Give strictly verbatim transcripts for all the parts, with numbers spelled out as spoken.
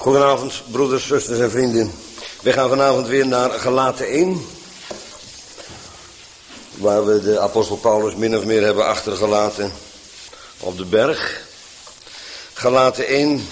Goedenavond, broeders, zusters en vrienden. We gaan vanavond weer naar Galaten één. Waar we de apostel Paulus min of meer hebben achtergelaten op de berg. Galaten één,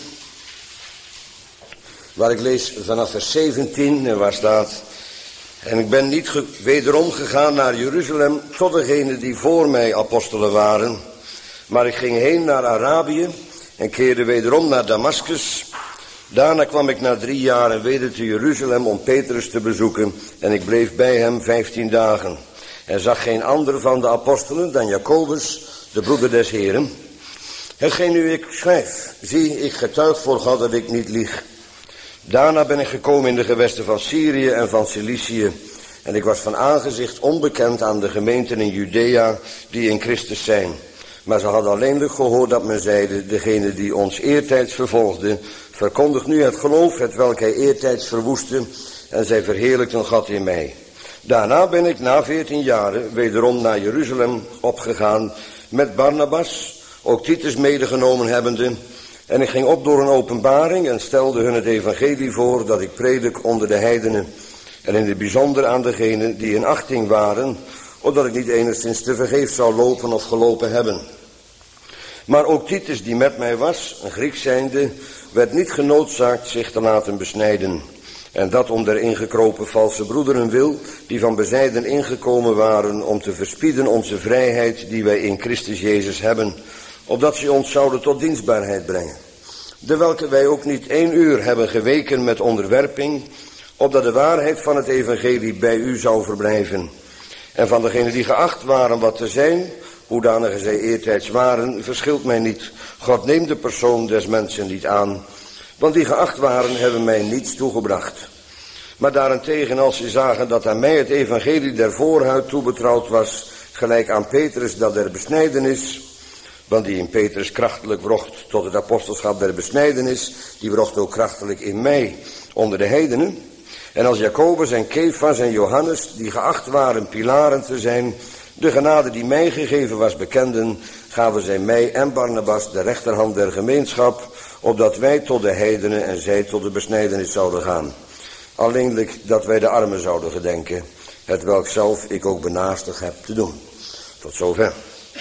waar ik lees vanaf vers zeventien en waar staat: En ik ben niet ge- wederom gegaan naar Jeruzalem tot degenen die voor mij apostelen waren. Maar ik ging heen naar Arabië en keerde wederom naar Damaskus. Daarna kwam ik na drie jaren weder te Jeruzalem om Petrus te bezoeken. En ik bleef bij hem vijftien dagen. En zag geen ander van de apostelen dan Jacobus, de broeder des Heren. Hetgeen nu ik schrijf, zie, ik getuig voor God dat ik niet lieg. Daarna ben ik gekomen in de gewesten van Syrië en van Cilicië. En ik was van aangezicht onbekend aan de gemeenten in Judea die in Christus zijn. Maar ze hadden alleenlijk gehoord dat men zeide: degene die ons eertijds vervolgde, verkondigt nu het geloof, hetwelk hij eertijds verwoestte, en zij verheerlijkten God in mij. Daarna ben ik na veertien jaren wederom naar Jeruzalem opgegaan met Barnabas, ook Titus medegenomen hebbende. En ik ging op door een openbaring en stelde hun het evangelie voor dat ik predik onder de heidenen. En in het bijzonder aan degenen die in achting waren, opdat ik niet enigszins te vergeefs zou lopen of gelopen hebben. Maar ook Titus die met mij was, een Griek zijnde, werd niet genoodzaakt zich te laten besnijden. En dat om der ingekropen valse broederen wil, die van bezijden ingekomen waren om te verspieden onze vrijheid die wij in Christus Jezus hebben, opdat ze ons zouden tot dienstbaarheid brengen. De welke wij ook niet één uur hebben geweken met onderwerping, opdat de waarheid van het evangelie bij u zou verblijven. En van degenen die geacht waren wat te zijn, hoedanige zij eertijds waren, verschilt mij niet. God neemt de persoon des mensen niet aan, want die geacht waren hebben mij niets toegebracht. Maar daarentegen, als ze zagen dat aan mij het evangelie der voorhuid toebetrouwd was, gelijk aan Petrus dat der besnijdenis, want die in Petrus krachtelijk wrocht tot het apostelschap der besnijdenis, die wrocht ook krachtelijk in mij onder de heidenen. En als Jacobus en Kefas en Johannes, die geacht waren pilaren te zijn, de genade die mij gegeven was bekenden, gaven zij mij en Barnabas de rechterhand der gemeenschap, opdat wij tot de heidenen en zij tot de besnijdenis zouden gaan. Alleenlijk dat wij de armen zouden gedenken, hetwelk zelf ik ook benaastig heb te doen. Tot zover.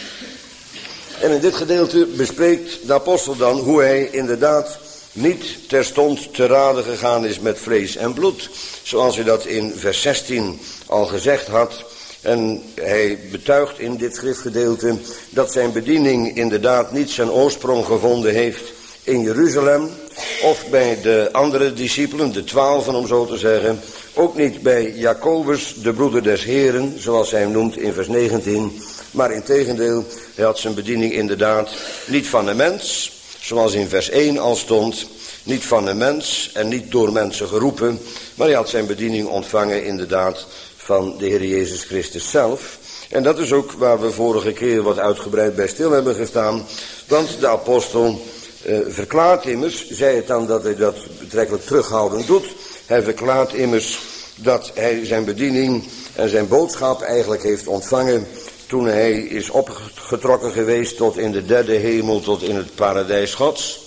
En in dit gedeelte bespreekt de apostel dan hoe hij inderdaad niet terstond te rade gegaan is met vlees en bloed, zoals hij dat in vers zestien al gezegd had. En hij betuigt in dit schriftgedeelte dat zijn bediening inderdaad niet zijn oorsprong gevonden heeft in Jeruzalem of bij de andere discipelen, de twaalfen om zo te zeggen. Ook niet bij Jacobus, de broeder des Heren, zoals hij hem noemt in vers negentien. Maar integendeel, hij had zijn bediening inderdaad niet van de mens, zoals in vers één al stond. Niet van de mens en niet door mensen geroepen, maar hij had zijn bediening ontvangen inderdaad van de Heer Jezus Christus zelf. En dat is ook waar we vorige keer wat uitgebreid bij stil hebben gestaan. Want de apostel eh, verklaart immers, zei het dan dat hij dat betrekkelijk terughoudend doet. Hij verklaart immers dat hij zijn bediening en zijn boodschap eigenlijk heeft ontvangen toen hij is opgetrokken geweest tot in de derde hemel, tot in het paradijs Gods.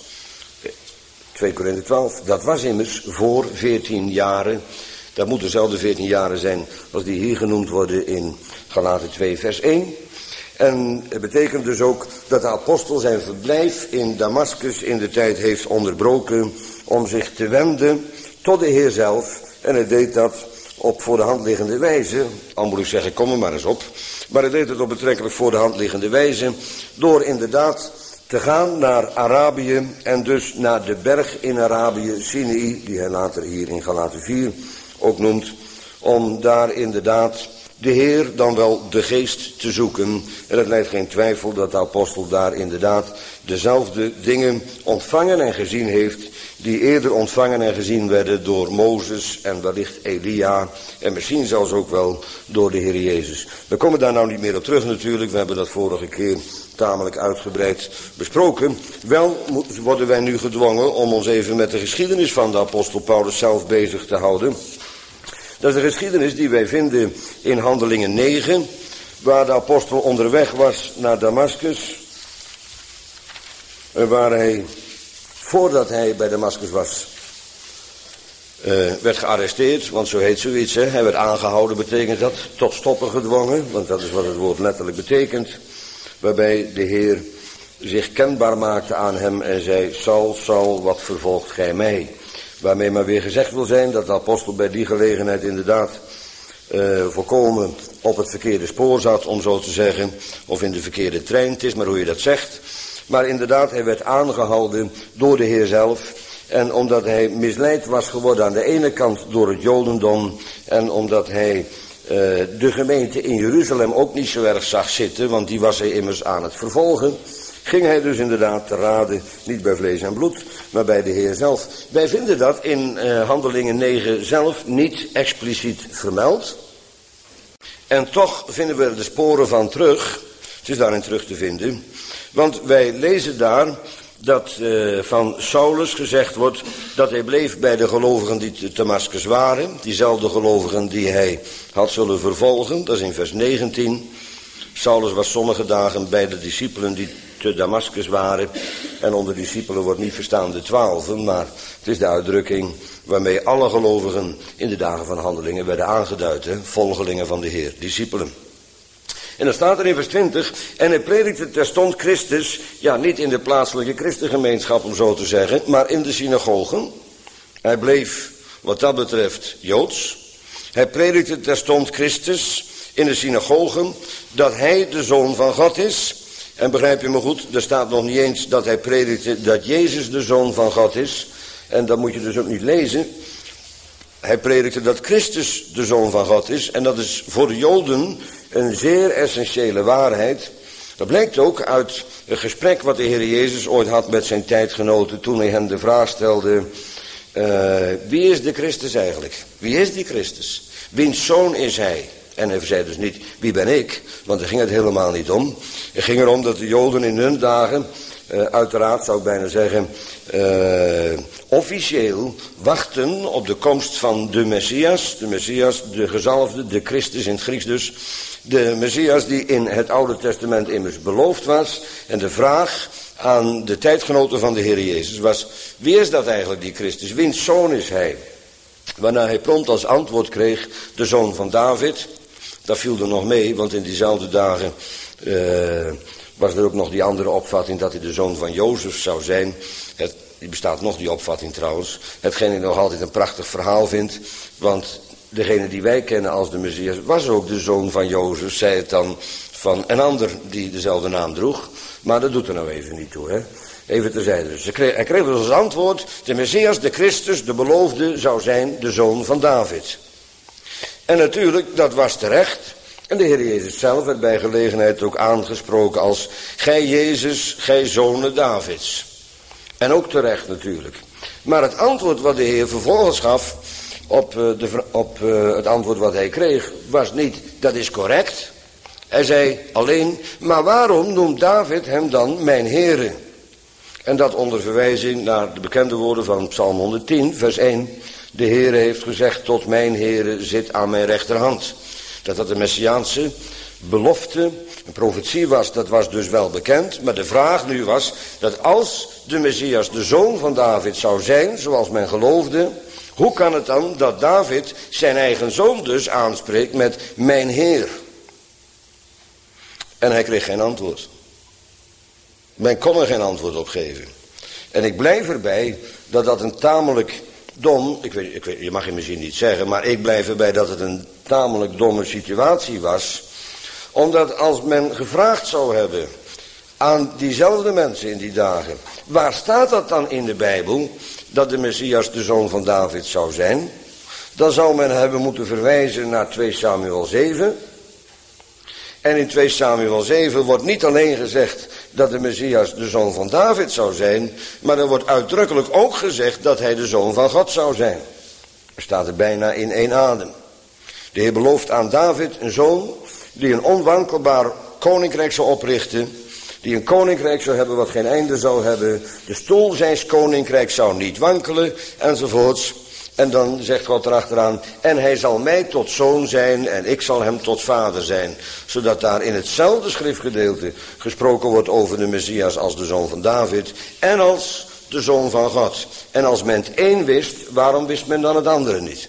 twee Korinthe twaalf, dat was immers voor veertien jaren. Dat moeten dezelfde veertien jaren zijn als die hier genoemd worden in Galaten twee vers één. En het betekent dus ook dat de apostel zijn verblijf in Damaskus in de tijd heeft onderbroken om zich te wenden tot de Heer zelf. En hij deed dat op voor de hand liggende wijze, al moet ik zeggen, kom er maar eens op. Maar hij deed het op betrekkelijk voor de hand liggende wijze door inderdaad te gaan naar Arabië en dus naar de berg in Arabië, Sinai, die hij later hier in Galaten vier ook noemt, om daar inderdaad de Heer, dan wel de Geest, te zoeken. En het lijkt geen twijfel dat de apostel daar inderdaad dezelfde dingen ontvangen en gezien heeft die eerder ontvangen en gezien werden door Mozes en wellicht Elia en misschien zelfs ook wel door de Heer Jezus. We komen daar nou niet meer op terug natuurlijk, we hebben dat vorige keer tamelijk uitgebreid besproken. Wel worden wij nu gedwongen om ons even met de geschiedenis van de apostel Paulus zelf bezig te houden. Dat is de geschiedenis die wij vinden in Handelingen negen, waar de apostel onderweg was naar Damaskus. En waar hij, voordat hij bij Damaskus was, Uh, werd gearresteerd, want zo heet zoiets. Hè. Hij werd aangehouden, betekent dat. Tot stoppen gedwongen, want dat is wat het woord letterlijk betekent. Waarbij de Heer zich kenbaar maakte aan hem en zei: Saul, Saul, wat vervolgt gij mij? Waarmee maar weer gezegd wil zijn dat de apostel bij die gelegenheid inderdaad uh, volkomen op het verkeerde spoor zat, om zo te zeggen. Of in de verkeerde trein, het is maar hoe je dat zegt. Maar inderdaad, hij werd aangehouden door de Heer zelf. En omdat hij misleid was geworden aan de ene kant door het Jodendom. En omdat hij uh, de gemeente in Jeruzalem ook niet zo erg zag zitten. Want die was hij immers aan het vervolgen. Ging hij dus inderdaad te raden, niet bij vlees en bloed, maar bij de Heer zelf. Wij vinden dat in uh, Handelingen negen zelf niet expliciet vermeld. En toch vinden we er de sporen van terug. Het is daarin terug te vinden. Want wij lezen daar dat uh, van Saulus gezegd wordt dat hij bleef bij de gelovigen die te Damascus waren. Diezelfde gelovigen die hij had zullen vervolgen. Dat is in vers negentien. Saulus was sommige dagen bij de discipelen die te Damascus waren. En onder discipelen wordt niet verstaan de twaalfen, maar het is de uitdrukking waarmee alle gelovigen in de dagen van Handelingen werden aangeduid. Hè? Volgelingen van de Heer, discipelen. En dan staat er in vers twintig, en hij predikte terstond Christus, ja niet in de plaatselijke christengemeenschap om zo te zeggen, maar in de synagogen. Hij bleef wat dat betreft Joods. Hij predikte terstond Christus in de synagogen, dat hij de Zoon van God is. En begrijp je me goed, er staat nog niet eens dat hij predikte dat Jezus de Zoon van God is. En dat moet je dus ook niet lezen. Hij predikte dat Christus de Zoon van God is. En dat is voor de Joden een zeer essentiële waarheid. Dat blijkt ook uit een gesprek wat de Heer Jezus ooit had met zijn tijdgenoten toen hij hen de vraag stelde: uh, wie is de Christus eigenlijk? Wie is die Christus? Wiens zoon is hij? En hij zei dus niet, wie ben ik? Want daar ging het helemaal niet om. Het ging erom dat de Joden in hun dagen, uh, uiteraard zou ik bijna zeggen, uh, officieel wachten op de komst van de Messias. De Messias, de gezalfde, de Christus in het Grieks dus. De Messias die in het Oude Testament immers beloofd was. En de vraag aan de tijdgenoten van de Heer Jezus was: wie is dat eigenlijk, die Christus? Wiens zoon is hij? Waarna hij prompt als antwoord kreeg: de zoon van David. Dat viel er nog mee, want in diezelfde dagen uh, was er ook nog die andere opvatting dat hij de zoon van Jozef zou zijn. Het, die bestaat nog, die opvatting trouwens. Hetgeen ik nog altijd een prachtig verhaal vind, want degene die wij kennen als de Messias was ook de zoon van Jozef, zei het dan van een ander die dezelfde naam droeg. Maar dat doet er nou even niet toe, hè. Even terzijde. Dus hij kreeg, hij kreeg dus als antwoord: de Messias, de Christus, de beloofde, zou zijn de zoon van David. En natuurlijk, dat was terecht. En de Heer Jezus zelf werd bij gelegenheid ook aangesproken als: gij Jezus, gij zonen Davids. En ook terecht natuurlijk. Maar het antwoord wat de Heer vervolgens gaf op, uh, de, op uh, het antwoord wat hij kreeg, was niet: dat is correct. Hij zei alleen: maar waarom noemt David hem dan mijn Heere? En dat onder verwijzing naar de bekende woorden van Psalm honderdtien, vers één. De Heere heeft gezegd: tot mijn Heere zit aan mijn rechterhand. Dat dat een messiaanse belofte, een profetie was, dat was dus wel bekend. Maar de vraag nu was dat als de Messias de zoon van David zou zijn, zoals men geloofde, hoe kan het dan dat David zijn eigen zoon dus aanspreekt met mijn Heer? En hij kreeg geen antwoord. Men kon er geen antwoord op geven. En ik blijf erbij dat dat een tamelijk dom, ik weet, ik weet, je mag het misschien niet zeggen, maar ik blijf erbij dat het een tamelijk domme situatie was. Omdat als men gevraagd zou hebben aan diezelfde mensen in die dagen: waar staat dat dan in de Bijbel, dat de Messias de zoon van David zou zijn? Dan zou men hebben moeten verwijzen naar twee Samuel zeven. En in twee Samuel zeven wordt niet alleen gezegd dat de Messias de zoon van David zou zijn, maar er wordt uitdrukkelijk ook gezegd dat hij de zoon van God zou zijn. Er staat er bijna in één adem. De Heer belooft aan David een zoon die een onwankelbaar koninkrijk zou oprichten, die een koninkrijk zou hebben wat geen einde zou hebben. De stoel zijns koninkrijk zou niet wankelen, enzovoorts. En dan zegt God erachteraan: en hij zal mij tot zoon zijn en ik zal hem tot vader zijn. Zodat daar in hetzelfde schriftgedeelte gesproken wordt over de Messias als de zoon van David en als de Zoon van God. En als men het een wist, waarom wist men dan het andere niet?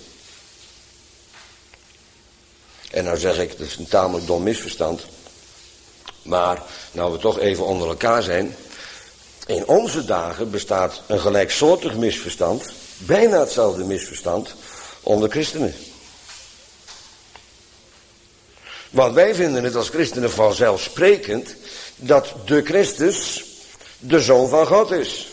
En nou zeg ik, dat is een tamelijk dom misverstand. Maar, nou we toch even onder elkaar zijn. In onze dagen bestaat een gelijksoortig misverstand, bijna hetzelfde misverstand, onder christenen. Want wij vinden het als christenen vanzelfsprekend dat de Christus de Zoon van God is.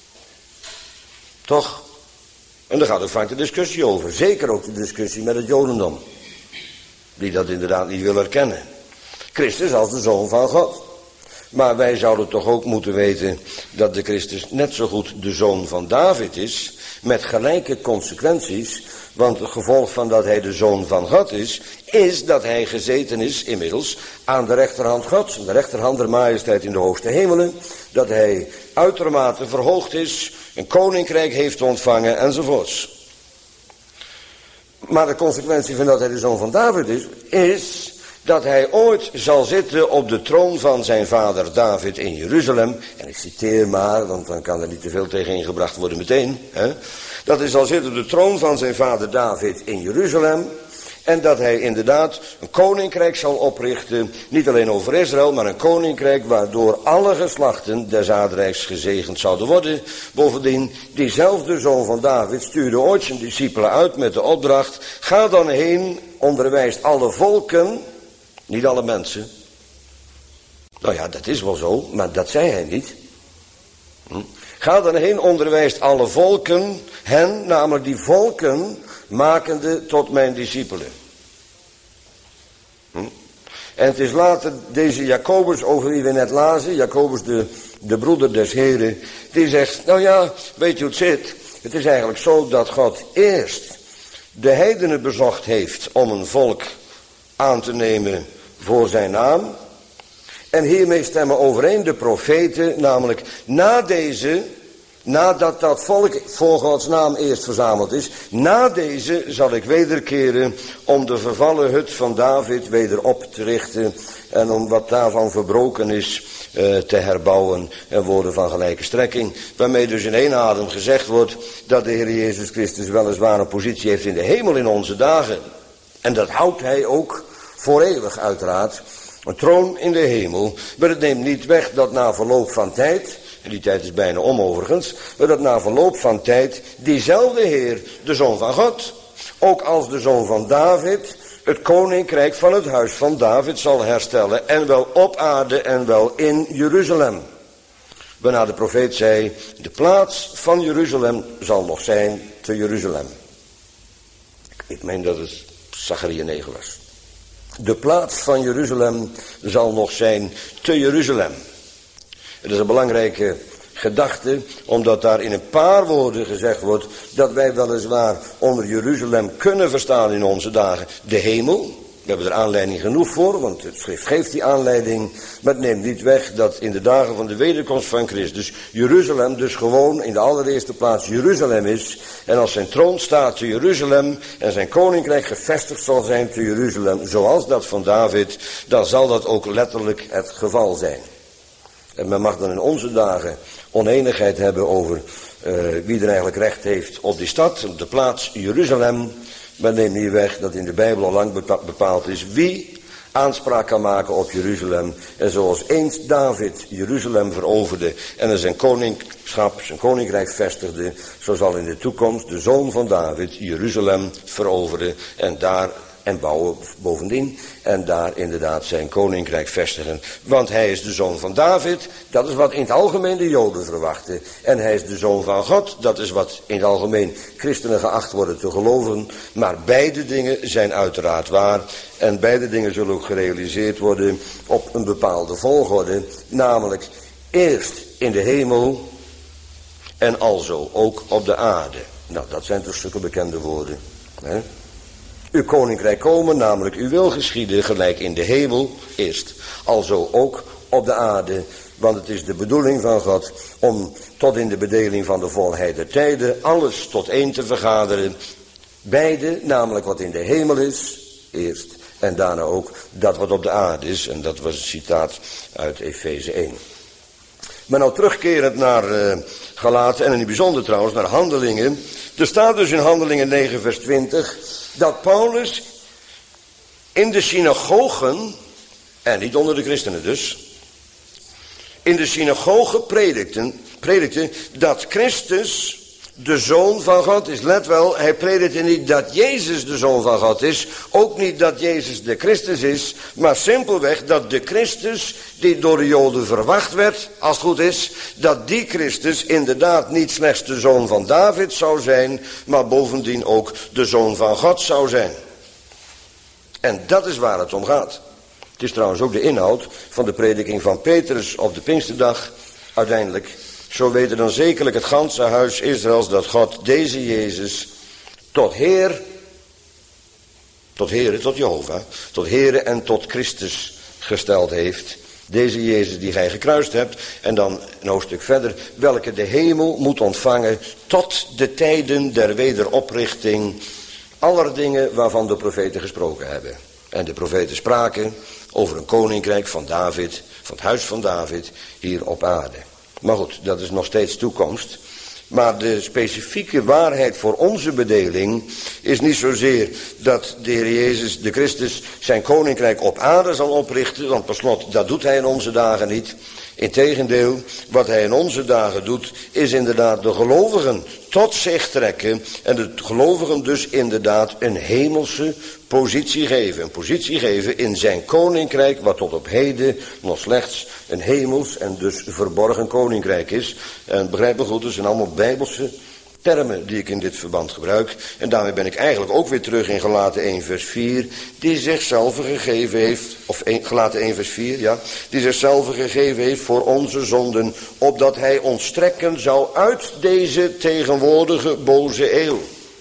Toch? En daar gaat ook vaak de discussie over. Zeker ook de discussie met het Jodendom. Die dat inderdaad niet wil erkennen. Christus als de Zoon van God. Maar wij zouden toch ook moeten weten dat de Christus net zo goed de Zoon van David is. Met gelijke consequenties. Want het gevolg van dat hij de Zoon van God is, is dat hij gezeten is inmiddels aan de rechterhand Gods. De rechterhand der majesteit in de hoogste hemelen. Dat hij uitermate verhoogd is, een koninkrijk heeft ontvangen enzovoorts. Maar de consequentie van dat hij de Zoon van David is, is dat hij ooit zal zitten op de troon van zijn vader David in Jeruzalem. En ik citeer maar, want dan kan er niet te veel tegen ingebracht worden meteen. Hè? Dat hij zal zitten op de troon van zijn vader David in Jeruzalem. En dat hij inderdaad een koninkrijk zal oprichten, niet alleen over Israël, maar een koninkrijk waardoor alle geslachten des aardrijks gezegend zouden worden. Bovendien, diezelfde zoon van David stuurde ooit zijn discipelen uit met de opdracht, ga dan heen, onderwijst alle volken, niet alle mensen. Nou ja, dat is wel zo, maar dat zei hij niet. Hm? Ga dan heen, onderwijst alle volken, hen, namelijk die volken, makende tot mijn discipelen. Hm? En het is later deze Jacobus, over wie we net lazen, Jacobus de, de broeder des Heren, die zegt, nou ja, weet je hoe het zit? Het is eigenlijk zo dat God eerst de heidenen bezocht heeft om een volk aan te nemen voor zijn naam. En hiermee stemmen overeen de profeten, namelijk na deze, nadat dat volk voor Gods naam eerst verzameld is, na deze zal ik wederkeren om de vervallen hut van David weder op te richten en om wat daarvan verbroken is uh, te herbouwen en woorden van gelijke strekking. Waarmee dus in één adem gezegd wordt dat de Heer Jezus Christus weliswaar een positie heeft in de hemel in onze dagen. En dat houdt hij ook voor eeuwig uiteraard. Een troon in de hemel, maar het neemt niet weg dat na verloop van tijd, en die tijd is bijna om overigens, maar dat na verloop van tijd diezelfde Heer, de Zoon van God, ook als de Zoon van David, het koninkrijk van het huis van David zal herstellen, en wel op aarde en wel in Jeruzalem. Waarna de profeet zei, de plaats van Jeruzalem zal nog zijn te Jeruzalem. Ik meen dat het Zacharia negen was. De plaats van Jeruzalem zal nog zijn te Jeruzalem. Het is een belangrijke gedachte, omdat daar in een paar woorden gezegd wordt dat wij weliswaar onder Jeruzalem kunnen verstaan in onze dagen de hemel. We hebben er aanleiding genoeg voor, want het schrift geeft die aanleiding. Maar het neemt niet weg dat in de dagen van de wederkomst van Christus Jeruzalem dus gewoon in de allereerste plaats Jeruzalem is. En als zijn troon staat te Jeruzalem en zijn koninkrijk gevestigd zal zijn te Jeruzalem, zoals dat van David, dan zal dat ook letterlijk het geval zijn. En men mag dan in onze dagen oneenigheid hebben over uh, wie er eigenlijk recht heeft op die stad, op de plaats Jeruzalem. Maar neem niet weg dat in de Bijbel al lang bepaald is wie aanspraak kan maken op Jeruzalem. En zoals eens David Jeruzalem veroverde en er zijn koningschap, zijn koninkrijk vestigde, zo zal in de toekomst de zoon van David Jeruzalem veroveren en daar en bouwen bovendien en daar inderdaad zijn koninkrijk vestigen. Want hij is de zoon van David, dat is wat in het algemeen de Joden verwachten. En hij is de zoon van God, dat is wat in het algemeen christenen geacht worden te geloven. Maar beide dingen zijn uiteraard waar en beide dingen zullen ook gerealiseerd worden op een bepaalde volgorde. Namelijk eerst in de hemel en alzo ook op de aarde. Nou, dat zijn toch stukken bekende woorden, hè? Uw koninkrijk komen, namelijk uw wil geschieden, gelijk in de hemel eerst, alzo ook op de aarde. Want het is de bedoeling van God om tot in de bedeling van de volheid der tijden alles tot één te vergaderen. Beide, namelijk wat in de hemel is, eerst, en daarna ook dat wat op de aarde is. En dat was een citaat uit Efeze één. Maar nou terugkerend naar uh, Galaten en in het bijzonder trouwens naar Handelingen. Er staat dus in Handelingen negen vers twintig dat Paulus in de synagogen, en niet onder de christenen dus, in de synagogen predikte, predikte dat Christus de Zoon van God is. Let wel, hij predikte niet dat Jezus de Zoon van God is. Ook niet dat Jezus de Christus is. Maar simpelweg dat de Christus die door de Joden verwacht werd, als het goed is, dat die Christus inderdaad niet slechts de Zoon van David zou zijn, maar bovendien ook de Zoon van God zou zijn. En dat is waar het om gaat. Het is trouwens ook de inhoud van de prediking van Petrus op de Pinksterdag. Uiteindelijk, zo weten dan zekerlijk het ganse huis Israëls dat God deze Jezus tot Heer, tot Heere, tot Jehovah, tot Heere en tot Christus gesteld heeft. Deze Jezus die gij gekruist hebt. En dan een hoofdstuk verder, welke de hemel moet ontvangen tot de tijden der wederoprichting aller dingen waarvan de profeten gesproken hebben. En de profeten spraken over een koninkrijk van David, van het huis van David, hier op aarde. Maar goed, dat is nog steeds toekomst. Maar de specifieke waarheid voor onze bedeling is niet zozeer dat de Heer Jezus, de Christus, zijn koninkrijk op aarde zal oprichten. Want per slot, dat doet hij in onze dagen niet. Integendeel, wat hij in onze dagen doet, is inderdaad de gelovigen tot zich trekken. En de gelovigen dus inderdaad een hemelse positie geven. Een positie geven in zijn koninkrijk, wat tot op heden nog slechts een hemels en dus verborgen koninkrijk is. En begrijp me goed, het zijn allemaal bijbelse termen die ik in dit verband gebruik. En daarmee ben ik eigenlijk ook weer terug in Galaten één vers vier, die zichzelf gegeven heeft, of Galaten één vers vier, ja, die zichzelf gegeven heeft voor onze zonden, opdat hij ons trekken zou uit deze tegenwoordige boze eeuw.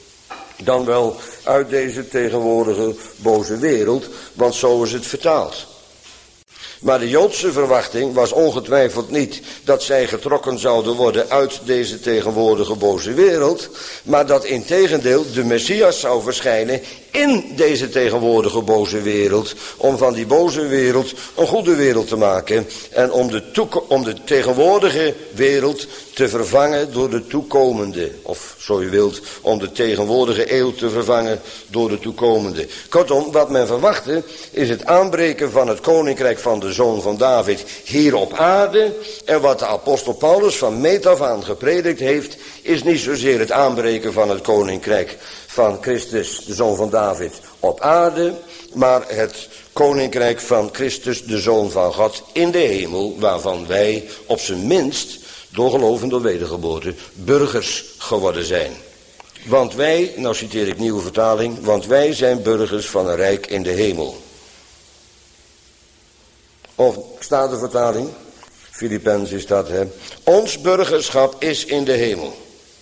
Dan wel uit deze tegenwoordige boze wereld, want zo is het vertaald. Maar de Joodse verwachting was ongetwijfeld niet dat zij getrokken zouden worden uit deze tegenwoordige boze wereld, maar dat integendeel de Messias zou verschijnen in deze tegenwoordige boze wereld, om van die boze wereld een goede wereld te maken en om de, toeko- om de tegenwoordige wereld te vervangen door de toekomende, of zo u wilt, om de tegenwoordige eeuw te vervangen door de toekomende. Kortom, wat men verwachtte is het aanbreken van het koninkrijk van de Zoon van David hier op aarde, en wat de apostel Paulus van meet af aan gepredikt heeft, is niet zozeer het aanbreken van het koninkrijk van Christus, de Zoon van David, op aarde, maar het koninkrijk van Christus, de Zoon van God, in de hemel, waarvan wij op zijn minst, door geloof en door wedergeboorte, burgers geworden zijn. Want wij, nou citeer ik nieuwe vertaling, want wij zijn burgers van een rijk in de hemel. Of staat de vertaling, Filippenzen is dat, hè. Ons burgerschap is in de hemel.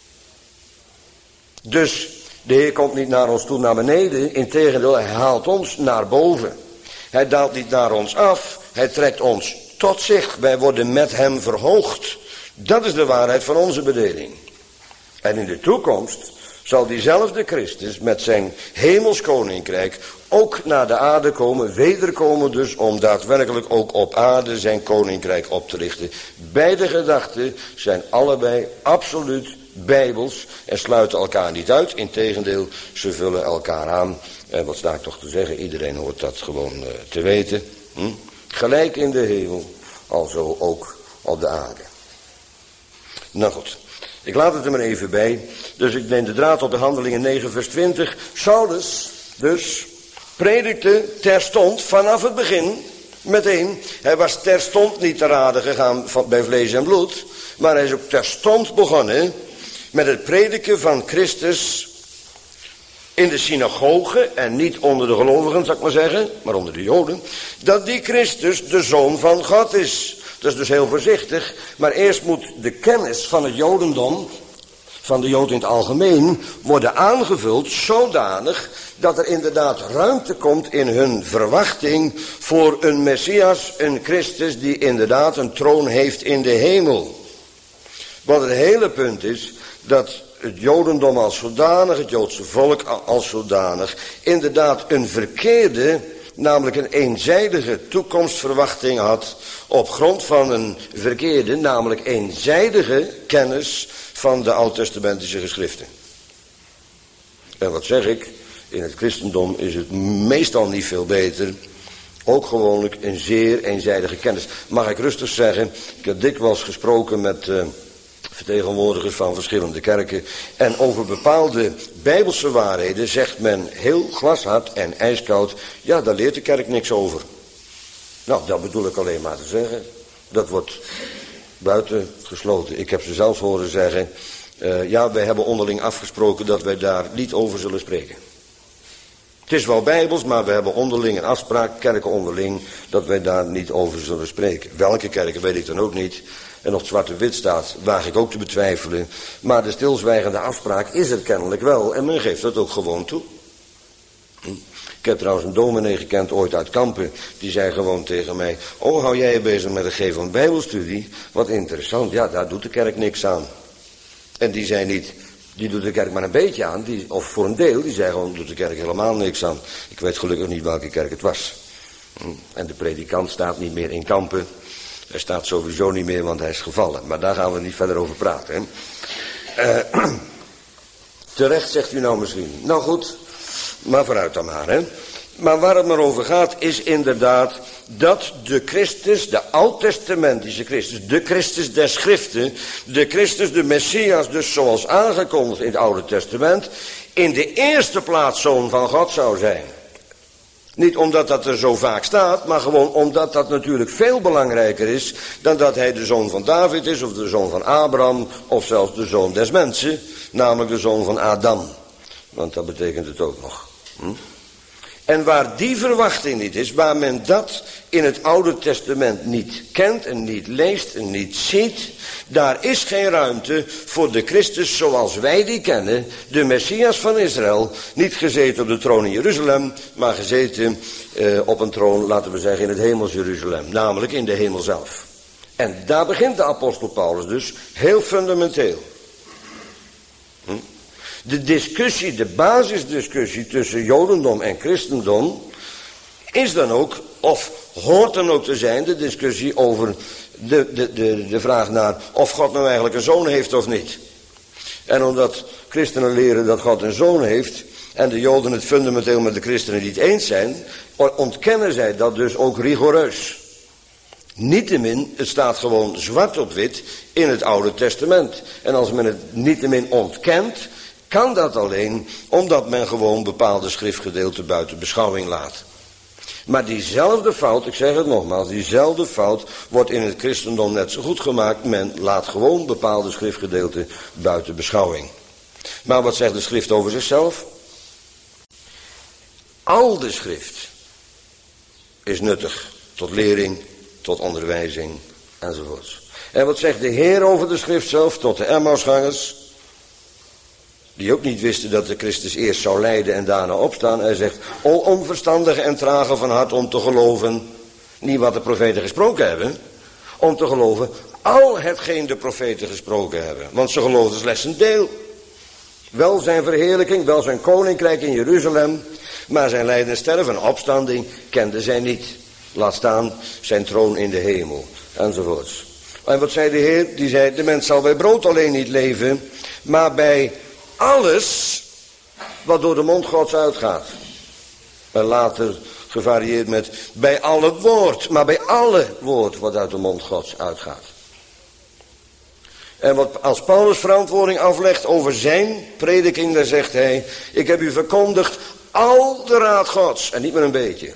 Dus de Heer komt niet naar ons toe naar beneden, integendeel, hij haalt ons naar boven. Hij daalt niet naar ons af, hij trekt ons tot zich. Wij worden met hem verhoogd. Dat is de waarheid van onze bedeling. En in de toekomst zal diezelfde Christus met zijn hemels koninkrijk ook naar de aarde komen, wederkomen dus, om daadwerkelijk ook op aarde zijn koninkrijk op te richten. Beide gedachten zijn allebei absoluut bijbels en sluiten elkaar niet uit. Integendeel, ze vullen elkaar aan. En wat sta ik toch te zeggen, iedereen hoort dat gewoon uh, te weten. Hm? Gelijk in de hemel, alzo ook op de aarde. Nou goed, ik laat het er maar even bij. Dus ik neem de draad op de Handelingen negen vers twintig. Saulus dus predikte terstond vanaf het begin meteen. Hij was terstond niet te raden gegaan van, bij vlees en bloed, maar hij is ook terstond begonnen met het prediken van Christus in de synagoge, en niet onder de gelovigen, zal ik maar zeggen, maar onder de Joden, dat die Christus de Zoon van God is. Dat is dus heel voorzichtig, maar eerst moet de kennis van het Jodendom, van de Jood in het algemeen, worden aangevuld zodanig dat er inderdaad ruimte komt in hun verwachting voor een Messias, een Christus die inderdaad een troon heeft in de hemel. Want het hele punt is dat het Jodendom als zodanig, het Joodse volk als zodanig, inderdaad een verkeerde namelijk een eenzijdige toekomstverwachting had op grond van een verkeerde, namelijk eenzijdige kennis van de oud-testamentische geschriften. En wat zeg ik? In het christendom is het meestal niet veel beter. Ook gewoonlijk een zeer eenzijdige kennis. Mag ik rustig zeggen, ik heb dikwijls gesproken met uh, vertegenwoordigers van verschillende kerken. En over bepaalde bijbelse waarheden zegt men heel glashard en ijskoud, ja, daar leert de kerk niks over. Nou, dat bedoel ik alleen maar te zeggen. Dat wordt buiten gesloten. Ik heb ze zelfs horen zeggen, uh, ja, wij hebben onderling afgesproken dat wij daar niet over zullen spreken. Het is wel bijbels, maar we hebben onderling een afspraak, kerken onderling, dat wij daar niet over zullen spreken. Welke kerken weet ik dan ook niet. En of het zwart en wit staat, waag ik ook te betwijfelen. Maar de stilzwijgende afspraak is er kennelijk wel. En men geeft dat ook gewoon toe. Hm. Ik heb trouwens een dominee gekend ooit uit Kampen. Die zei gewoon tegen mij, oh, hou jij je bezig met het geven van bijbelstudie? Wat interessant, ja, daar doet de kerk niks aan. En die zei niet, die doet de kerk maar een beetje aan. Die, of voor een deel, die zei gewoon, doet de kerk helemaal niks aan. Ik weet gelukkig niet welke kerk het was. Hm. En de predikant staat niet meer in Kampen. Hij staat sowieso niet meer, want hij is gevallen. Maar daar gaan we niet verder over praten. Hè? Uh, terecht zegt u nou misschien. Nou goed, maar vooruit dan maar. Hè? Maar waar het maar over gaat is inderdaad dat de Christus, de oud-testamentische Christus, de Christus der Schriften, de Christus, de Messias, dus zoals aangekondigd in het Oude Testament, in de eerste plaats zoon van God zou zijn. Niet omdat dat er zo vaak staat, maar gewoon omdat dat natuurlijk veel belangrijker is dan dat hij de zoon van David is, of de zoon van Abraham, of zelfs de zoon des mensen, namelijk de zoon van Adam. Want dat betekent het ook nog. Hm? En waar die verwachting niet is, waar men dat in het Oude Testament niet kent en niet leest en niet ziet, daar is geen ruimte voor de Christus zoals wij die kennen, de Messias van Israël, niet gezeten op de troon in Jeruzalem, maar gezeten uh, op een troon, laten we zeggen, in het hemels Jeruzalem, namelijk in de hemel zelf. En daar begint de apostel Paulus dus heel fundamenteel. Hm? De discussie, de basisdiscussie tussen Jodendom en Christendom is dan ook, of hoort dan ook te zijn, de discussie over de, de, de, de vraag naar of God nou eigenlijk een zoon heeft of niet. En omdat christenen leren dat God een zoon heeft en de Joden het fundamenteel met de christenen niet eens zijn, ontkennen zij dat dus ook rigoureus. Niettemin, het staat gewoon zwart op wit in het Oude Testament. En als men het niettemin ontkent, kan dat alleen omdat men gewoon bepaalde schriftgedeelten buiten beschouwing laat. Maar diezelfde fout, ik zeg het nogmaals, diezelfde fout wordt in het christendom net zo goed gemaakt. Men laat gewoon bepaalde schriftgedeelten buiten beschouwing. Maar wat zegt de schrift over zichzelf? Al de schrift is nuttig tot lering, tot onderwijzing enzovoorts. En wat zegt de Heer over de schrift zelf tot de Emmausgangers? Die ook niet wisten dat de Christus eerst zou lijden en daarna opstaan. Hij zegt, o onverstandige en trage van hart om te geloven, niet wat de profeten gesproken hebben, om te geloven al hetgeen de profeten gesproken hebben. Want ze geloofden slechts een deel. Wel zijn verheerlijking, wel zijn koninkrijk in Jeruzalem, maar zijn lijden en sterven en opstanding kenden zij niet. Laat staan zijn troon in de hemel, enzovoorts. En wat zei de Heer? Die zei, de mens zal bij brood alleen niet leven, maar bij alles wat door de mond Gods uitgaat. En later gevarieerd met bij alle woord, maar bij alle woord wat uit de mond Gods uitgaat. En wat als Paulus verantwoording aflegt over zijn prediking, dan zegt hij, ik heb u verkondigd al de raad Gods en niet maar een beetje.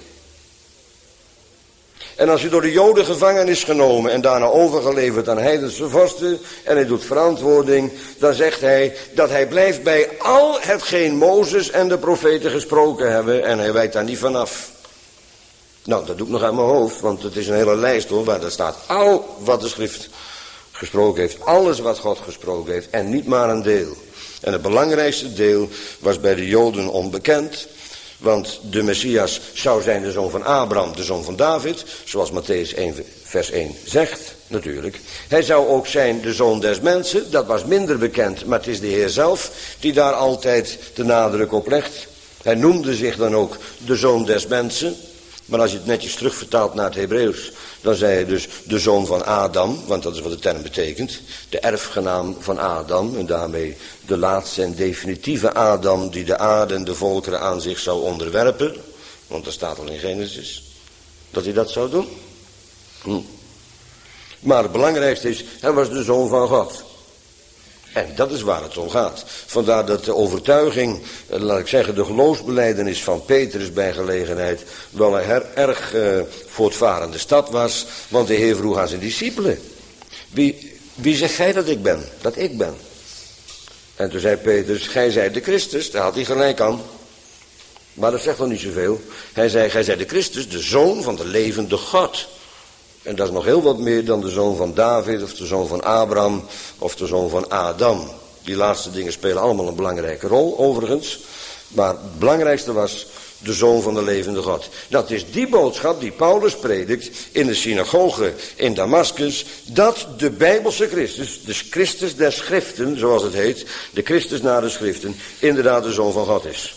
En als hij door de Joden gevangen is genomen en daarna overgeleverd aan heidense vorsten en hij doet verantwoording, dan zegt hij dat hij blijft bij al hetgeen Mozes en de profeten gesproken hebben en hij wijkt daar niet vanaf. Nou, dat doe ik nog uit mijn hoofd, want het is een hele lijst hoor, waar daar staat al wat de schrift gesproken heeft, alles wat God gesproken heeft en niet maar een deel. En het belangrijkste deel was bij de Joden onbekend. Want de Messias zou zijn de zoon van Abraham, de zoon van David, zoals Mattheüs één vers één zegt natuurlijk. Hij zou ook zijn de zoon des mensen, dat was minder bekend, maar het is de Heer zelf die daar altijd de nadruk op legt. Hij noemde zich dan ook de zoon des mensen. Maar als je het netjes terugvertaalt naar het Hebreeuws, dan zei hij dus de zoon van Adam, want dat is wat de term betekent. De erfgenaam van Adam en daarmee de laatste en definitieve Adam die de aarde en de volkeren aan zich zou onderwerpen. Want dat staat al in Genesis, dat hij dat zou doen. Hm. Maar het belangrijkste is, hij was de zoon van God. En dat is waar het om gaat. Vandaar dat de overtuiging, laat ik zeggen, de geloofsbelijdenis van Petrus bij gelegenheid wel een her, erg uh, voortvarende stap was. Want de Heer vroeg aan zijn discipelen: Wie, wie zegt gij dat ik ben? Dat ik ben. En toen zei Petrus: Gij zijt de Christus. Daar had hij gelijk aan. Maar dat zegt wel niet zoveel. Hij zei: Gij zijt de Christus, de zoon van de levende God. En dat is nog heel wat meer dan de zoon van David of de zoon van Abraham of de zoon van Adam. Die laatste dingen spelen allemaal een belangrijke rol overigens. Maar het belangrijkste was de zoon van de levende God. Dat is die boodschap die Paulus predikt in de synagoge in Damascus. Dat de Bijbelse Christus, de Christus der Schriften zoals het heet. De Christus na de Schriften, inderdaad de zoon van God is.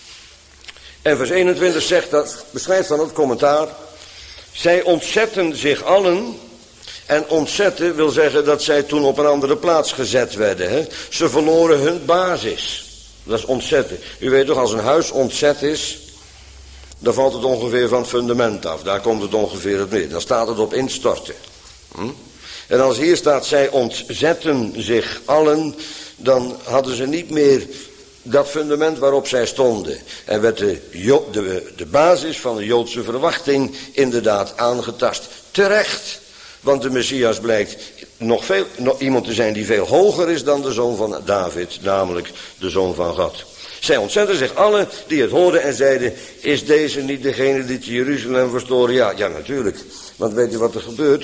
En vers eenentwintig zegt dat, beschrijft dan het commentaar. Zij ontzetten zich allen. En ontzetten wil zeggen dat zij toen op een andere plaats gezet werden. Hè? Ze verloren hun basis. Dat is ontzetten. U weet toch, als een huis ontzet is, dan valt het ongeveer van het fundament af. Daar komt het ongeveer op neer. Dan staat het op instorten. Hm? En als hier staat, zij ontzetten zich allen, dan hadden ze niet meer dat fundament waarop zij stonden. En werd de, de, de basis van de Joodse verwachting inderdaad aangetast. Terecht. Want de Messias blijkt nog, veel, nog iemand te zijn die veel hoger is dan de zoon van David. Namelijk de zoon van God. Zij ontzetten zich allen die het hoorden en zeiden: Is deze niet degene die te Jeruzalem verstoren? Ja, ja natuurlijk. Want weet u wat er gebeurt?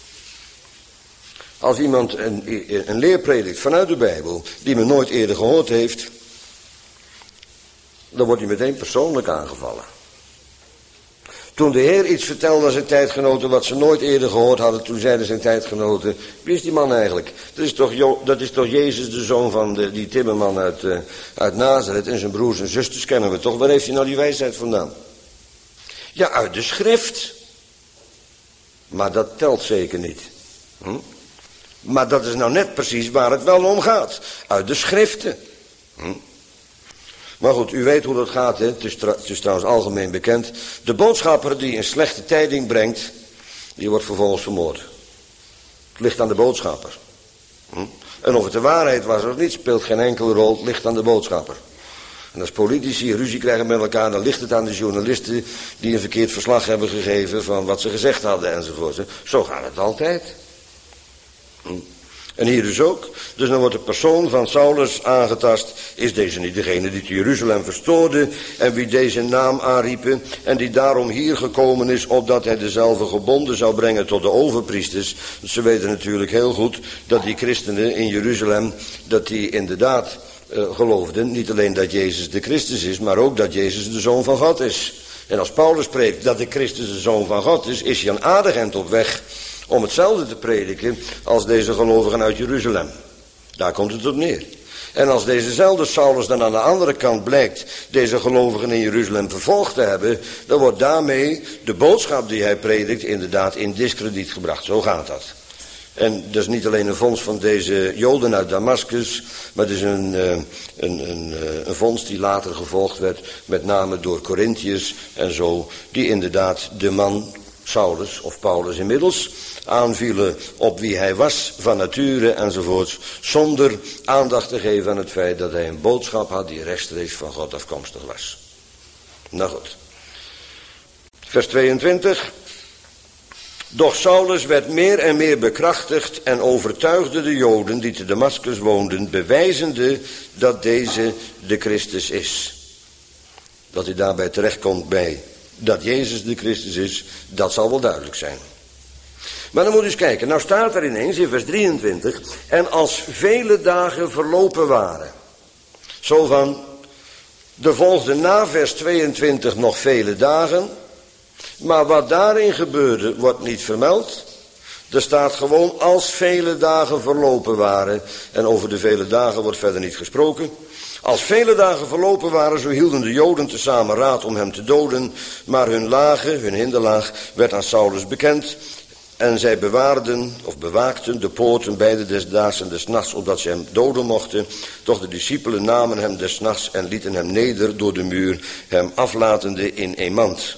Als iemand een, een leer predikt vanuit de Bijbel die men nooit eerder gehoord heeft, dan wordt hij meteen persoonlijk aangevallen. Toen de Heer iets vertelde aan zijn tijdgenoten wat ze nooit eerder gehoord hadden, toen zeiden zijn tijdgenoten: Wie is die man eigenlijk? Dat is toch, jo- dat is toch Jezus, de zoon van de, die timmerman uit, uh, uit Nazareth, en zijn broers en zusters kennen we toch. Waar heeft hij nou die wijsheid vandaan? Ja, uit de schrift. Maar dat telt zeker niet. Hm? Maar dat is nou net precies waar het wel om gaat. Uit de schriften. Hm? Maar goed, u weet hoe dat gaat, hè? Het is, tra- het is trouwens algemeen bekend. De boodschapper die een slechte tijding brengt, die wordt vervolgens vermoord. Het ligt aan de boodschapper. Hm? En of het de waarheid was of niet, speelt geen enkele rol. Het ligt aan de boodschapper. En als politici ruzie krijgen met elkaar, dan ligt het aan de journalisten die een verkeerd verslag hebben gegeven van wat ze gezegd hadden enzovoort. Zo gaat het altijd. Hm? En hier dus ook. Dus dan wordt de persoon van Saulus aangetast. Is deze niet degene die te Jeruzalem verstoorde en wie deze naam aanriepen en die daarom hier gekomen is opdat hij dezelfde gebonden zou brengen tot de overpriesters? Dus ze weten natuurlijk heel goed dat die christenen in Jeruzalem, dat die inderdaad uh, geloofden, niet alleen dat Jezus de Christus is, maar ook dat Jezus de Zoon van God is. En als Paulus spreekt dat de Christus de Zoon van God is, is hij een aardig eind op weg om hetzelfde te prediken als deze gelovigen uit Jeruzalem. Daar komt het op neer. En als dezezelfde Saulus dan aan de andere kant blijkt deze gelovigen in Jeruzalem vervolgd te hebben, dan wordt daarmee de boodschap die hij predikt inderdaad in diskrediet gebracht. Zo gaat dat. En dat is niet alleen een vondst van deze Joden uit Damascus, maar het is een, een, een, een vondst die later gevolgd werd, met name door Corinthiërs en zo, die inderdaad de man Saulus of Paulus inmiddels aanvielen op wie hij was van nature enzovoorts, zonder aandacht te geven aan het feit dat hij een boodschap had die rechtstreeks van God afkomstig was. Nou goed. Vers tweeëntwintig. Doch Saulus werd meer en meer bekrachtigd en overtuigde de Joden die te Damascus woonden, bewijzende dat deze de Christus is. Dat hij daarbij terechtkomt bij dat Jezus de Christus is, dat zal wel duidelijk zijn. Maar dan moet u eens kijken, nou staat er ineens in vers drieëntwintig, en als vele dagen verlopen waren. Zo van, er volgden na vers tweeëntwintig nog vele dagen, maar wat daarin gebeurde wordt niet vermeld. Er staat gewoon als vele dagen verlopen waren. En over de vele dagen wordt verder niet gesproken. Als vele dagen verlopen waren, zo hielden de Joden tezamen raad om hem te doden. Maar hun lage, hun hinderlaag, werd aan Saulus bekend. En zij bewaarden of bewaakten de poorten beide des daags en des nachts, opdat ze hem doden mochten. Toch de discipelen namen hem des nachts en lieten hem neder door de muur, hem aflatende in een mand.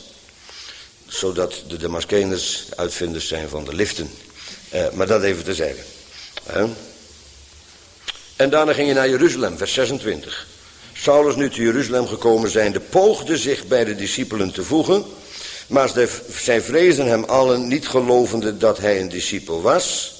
Zodat de Damaskeners uitvinders zijn van de liften. Eh, maar dat even terzijde. Eh? En daarna ging hij naar Jeruzalem, vers zesentwintig. Saulus nu te Jeruzalem gekomen zijnde, poogde zich bij de discipelen te voegen. Maar zij vreesden hem allen, niet gelovende dat hij een discipel was.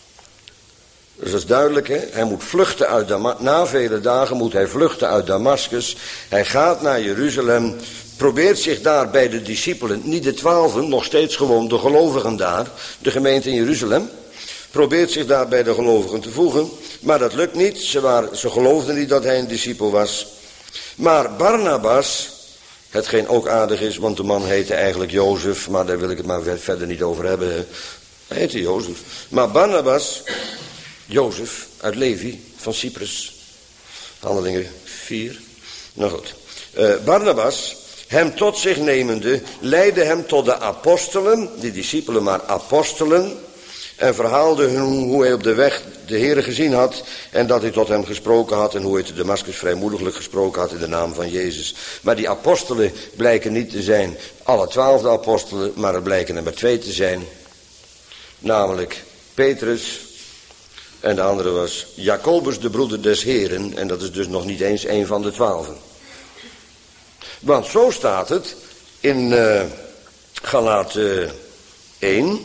Dus dat is duidelijk, hè? Hij moet vluchten uit Damascus. Na vele dagen moet hij vluchten uit Damascus. Hij gaat naar Jeruzalem, probeert zich daar bij de discipelen, niet de twaalfen, nog steeds gewoon de gelovigen daar, de gemeente in Jeruzalem. Probeert zich daar bij de gelovigen te voegen, maar dat lukt niet. Ze, waren, ze geloofden niet dat hij een discipel was. Maar Barnabas, hetgeen ook aardig is, want de man heette eigenlijk Jozef, maar daar wil ik het maar verder niet over hebben. Hij heette Jozef. Maar Barnabas, Jozef uit Levi van Cyprus, Handelingen vier. Nou goed. Uh, Barnabas, hem tot zich nemende, leidde hem tot de apostelen, die discipelen maar apostelen, en verhaalde hun hoe hij op de weg de Heere gezien had en dat hij tot hem gesproken had en hoe hij te Damascus vrijmoediglijk gesproken had in de naam van Jezus. Maar die apostelen blijken niet te zijn alle twaalfde apostelen, maar er blijken er maar twee te zijn. Namelijk Petrus en de andere was Jacobus, de broeder des Heren, en dat is dus nog niet eens een van de twaalfen. Want zo staat het in uh, Galaten één.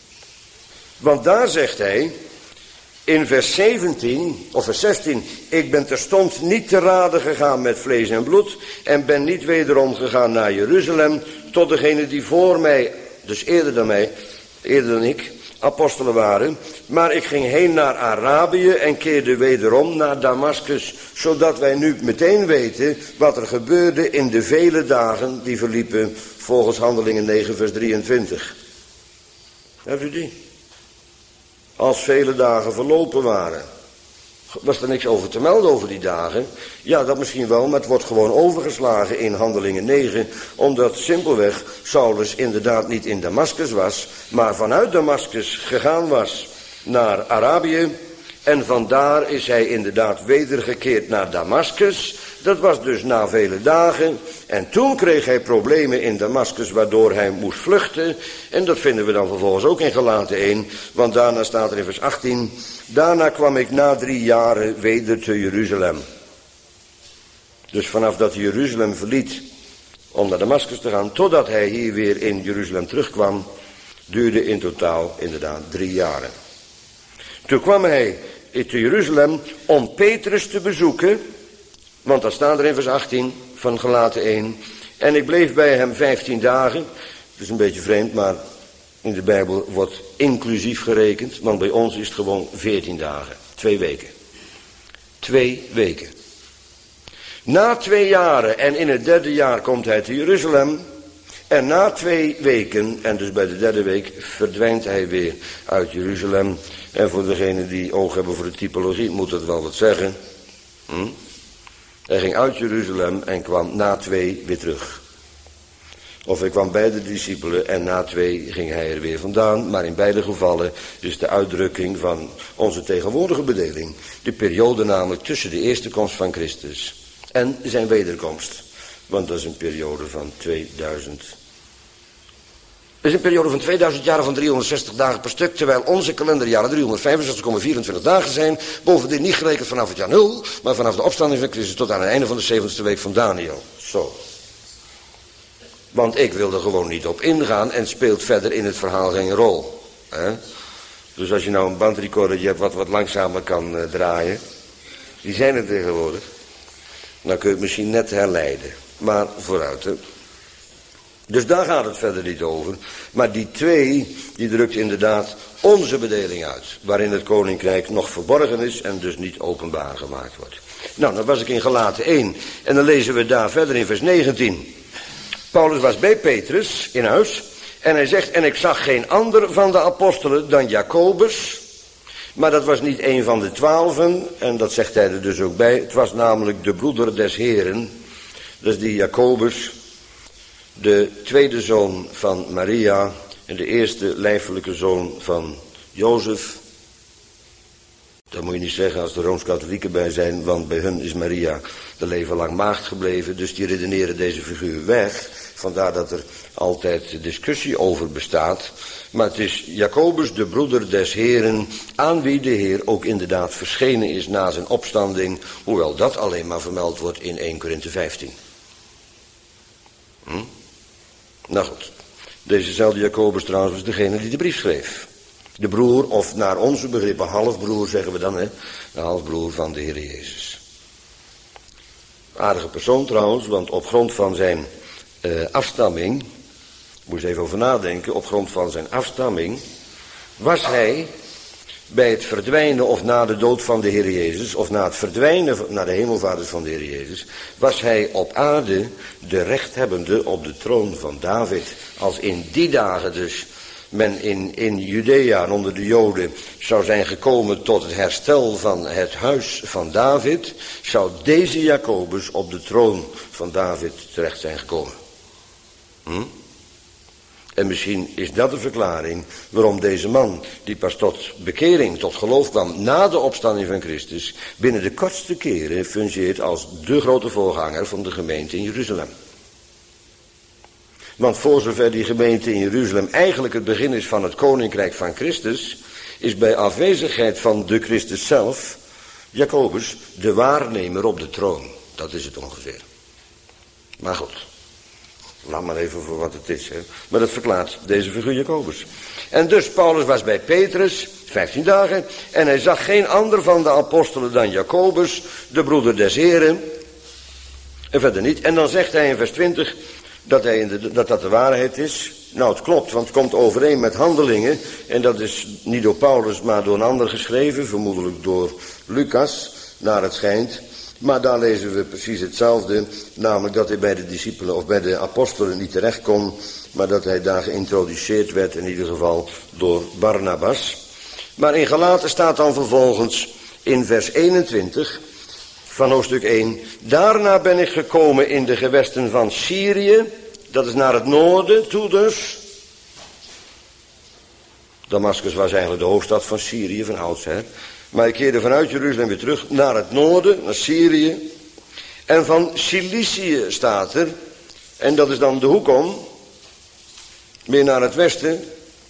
Want daar zegt hij in vers zeventien of vers zestien. Ik ben terstond niet te raden gegaan met vlees en bloed. En ben niet wederom gegaan naar Jeruzalem. Tot degene die voor mij, dus eerder dan mij, eerder dan ik, apostelen waren. Maar ik ging heen naar Arabië en keerde wederom naar Damascus. Zodat wij nu meteen weten wat er gebeurde in de vele dagen die verliepen volgens Handelingen negen vers drieëntwintig. Hebt u die? Als vele dagen verlopen waren. Was er niks over te melden over die dagen? Ja, dat misschien wel, maar het wordt gewoon overgeslagen in Handelingen negen. Omdat simpelweg Saulus inderdaad niet in Damascus was, maar vanuit Damascus gegaan was naar Arabië. En vandaar is hij inderdaad wedergekeerd naar Damascus. Dat was dus na vele dagen. En toen kreeg hij problemen in Damascus waardoor hij moest vluchten. En dat vinden we dan vervolgens ook in Galaten één. Want daarna staat er in vers achttien. Daarna kwam ik na drie jaren weder te Jeruzalem. Dus vanaf dat hij Jeruzalem verliet om naar Damascus te gaan, totdat hij hier weer in Jeruzalem terugkwam, duurde in totaal inderdaad drie jaren. Toen kwam hij te Jeruzalem om Petrus te bezoeken. Want dat staat er in vers achttien van Galaten één. En ik bleef bij hem vijftien dagen. Het is een beetje vreemd, maar in de Bijbel wordt inclusief gerekend. Want bij ons is het gewoon veertien dagen. Twee weken. Twee weken. Na twee jaren en in het derde jaar komt hij te Jeruzalem. En na twee weken, en dus bij de derde week, verdwijnt hij weer uit Jeruzalem. En voor degenen die oog hebben voor de typologie, moet dat wel wat zeggen. Hm? Hij ging uit Jeruzalem en kwam na twee weer terug. Of hij kwam bij de discipelen en na twee ging hij er weer vandaan. Maar in beide gevallen is de uitdrukking van onze tegenwoordige bedeling. De periode namelijk tussen de eerste komst van Christus en zijn wederkomst. Want dat is een periode van tweeduizend. Dat is een periode van tweeduizend jaren van driehonderdzestig dagen per stuk, terwijl onze kalenderjaren driehonderdvijfenzestig komma vierentwintig dagen zijn. Bovendien niet gerekend vanaf het jaar nul, maar vanaf de opstanding van Christus tot aan het einde van de zeventigste week van Daniel. Zo. Want ik wil er gewoon niet op ingaan en speelt verder in het verhaal geen rol. Hè? Dus als je nou een bandrecorder hebt wat wat langzamer kan uh, draaien, die zijn er tegenwoordig, dan kun je het misschien net herleiden. Maar vooruit, hè. Dus daar gaat het verder niet over. Maar die twee, die drukt inderdaad onze bedeling uit. Waarin het koninkrijk nog verborgen is en dus niet openbaar gemaakt wordt. Nou, dan was ik in Galaten één. En dan lezen we daar verder in vers negentien. Paulus was bij Petrus in huis. En hij zegt, en ik zag geen ander van de apostelen dan Jacobus. Maar dat was niet een van de twaalfen. En dat zegt hij er dus ook bij. Het was namelijk de broeder des Heren. Dat is die Jacobus. De tweede zoon van Maria. En de eerste lijfelijke zoon van Jozef. Dat moet je niet zeggen als er Rooms-Katholieken bij zijn. Want bij hun is Maria de leven lang maagd gebleven. Dus die redeneren deze figuur weg. Vandaar dat er altijd discussie over bestaat. Maar het is Jacobus, de broeder des Heren, aan wie de Heer ook inderdaad verschenen is na zijn opstanding. Hoewel dat alleen maar vermeld wordt in eerste Korinthe vijftien. Hm? Nou goed, dezezelfde Jacobus trouwens was degene die de brief schreef. De broer, of naar onze begrippen halfbroer zeggen we dan, hè? De halfbroer van de Heer Jezus. Aardige persoon trouwens, want op grond van zijn uh, afstamming, moet je even over nadenken, op grond van zijn afstamming, was hij bij het verdwijnen of na de dood van de Heer Jezus, of na het verdwijnen naar de hemelvaarters van de Heer Jezus, was hij op aarde de rechthebbende op de troon van David. Als in die dagen dus men in, in Judea en onder de Joden zou zijn gekomen tot het herstel van het huis van David, zou deze Jacobus op de troon van David terecht zijn gekomen. Hm? En misschien is dat de verklaring waarom deze man, die pas tot bekering, tot geloof kwam na de opstanding van Christus, binnen de kortste keren fungeert als de grote voorganger van de gemeente in Jeruzalem. Want voor zover die gemeente in Jeruzalem eigenlijk het begin is van het koninkrijk van Christus, is bij afwezigheid van de Christus zelf, Jacobus, de waarnemer op de troon. Dat is het ongeveer. Maar goed. Laat maar even voor wat het is. Hè. Maar dat verklaart deze figuur Jacobus. En dus Paulus was bij Petrus, vijftien dagen. En hij zag geen ander van de apostelen dan Jacobus, de broeder des Heren. En verder niet. En dan zegt hij in vers twintig dat, hij in de, dat dat de waarheid is. Nou, het klopt, want het komt overeen met Handelingen. En dat is niet door Paulus, maar door een ander geschreven. Vermoedelijk door Lucas, naar het schijnt. Maar daar lezen we precies hetzelfde, namelijk dat hij bij de discipelen of bij de apostelen niet terecht kon, maar dat hij daar geïntroduceerd werd, in ieder geval door Barnabas. Maar in Galaten staat dan vervolgens in vers eenentwintig van hoofdstuk één, daarna ben ik gekomen in de gewesten van Syrië, dat is naar het noorden toe dus. Damascus was eigenlijk de hoofdstad van Syrië van oudsher. Maar ik keerde vanuit Jeruzalem weer terug naar het noorden, naar Syrië. En van Cilicië staat er. En dat is dan de hoek om. Meer naar het westen.